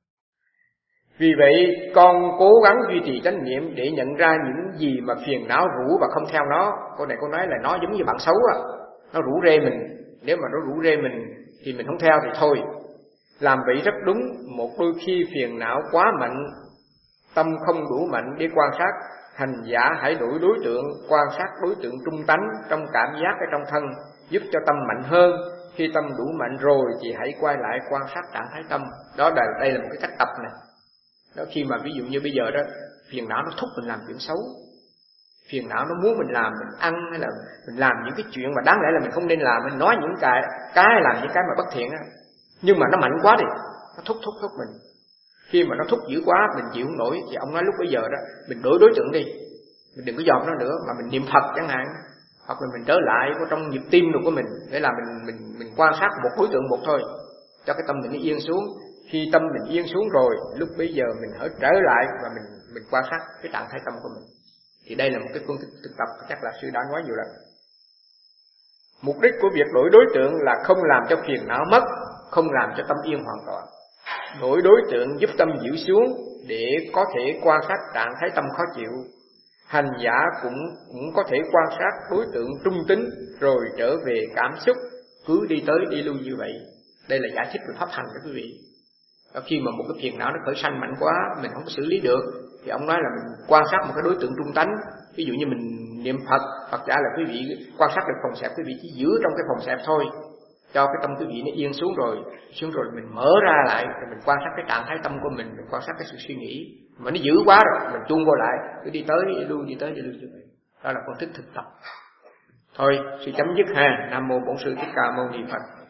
Vì vậy con cố gắng duy trì chánh niệm để nhận ra những gì mà phiền não rủ và không theo nó. Cô này cô nói là nó giống như bạn xấu á, nó rủ rê mình, nếu mà nó rủ rê mình thì mình không theo thì thôi. Làm vậy rất đúng, một đôi khi phiền não quá mạnh, tâm không đủ mạnh để quan sát, hành giả hãy đổi đối tượng, quan sát đối tượng trung tánh trong cảm giác ở trong thân, giúp cho tâm mạnh hơn. Khi tâm đủ mạnh rồi thì hãy quay lại quan sát trạng thái tâm. Đó là đây là một cái cách tập này. Đó, khi mà ví dụ như bây giờ đó, phiền não nó thúc mình làm chuyện xấu, phiền não nó muốn mình làm, mình ăn hay là mình làm những cái chuyện mà đáng lẽ là mình không nên làm, mình nói những cái cái làm những cái mà bất thiện á, nhưng mà nó mạnh quá đi, nó thúc thúc thúc mình. Khi mà nó thúc dữ quá mình chịu không nổi thì ông nói lúc bây giờ đó mình đổi đối tượng đi, mình đừng có dòm nó nữa mà mình niệm Phật chẳng hạn, hoặc là mình trở lại vào trong nhịp tim của mình để là mình mình mình quan sát một đối tượng một thôi, cho cái tâm mình nó yên xuống. Khi tâm mình yên xuống rồi, lúc bây giờ mình hãy trở lại và mình mình quan sát cái trạng thái tâm của mình. Thì đây là một cái phương thức thực tập, chắc là sư đã nói nhiều lần. Mục đích của việc đổi đối tượng là không làm cho phiền não mất, không làm cho tâm yên hoàn toàn. Đổi đối tượng giúp tâm dịu xuống để có thể quan sát trạng thái tâm khó chịu. Hành giả cũng cũng có thể quan sát đối tượng trung tính rồi trở về cảm xúc, cứ đi tới đi lui như vậy. Đây là giải thích về pháp hành đó quý vị. Đó, khi mà một cái phiền não nó khởi sanh mạnh quá, mình không có xử lý được, thì ông nói là mình quan sát một cái đối tượng trung tánh. Ví dụ như mình niệm Phật, Phật giả là quý vị quan sát được phòng xẹp, quý vị chỉ giữ trong cái phòng xẹp thôi, cho cái tâm quý vị nó yên xuống rồi, xuống rồi mình mở ra lại, rồi mình quan sát cái trạng thái tâm của mình, mình quan sát cái sự suy nghĩ. Mà nó dữ quá rồi, mình chuông vô lại, cứ đi tới đi lui, đi tới đi lui như vậy. Đó là phương thức thực tập. Thôi, sư chấm dứt ha. Nam mô Bổn Sư Thích Ca Mâu Ni Phật.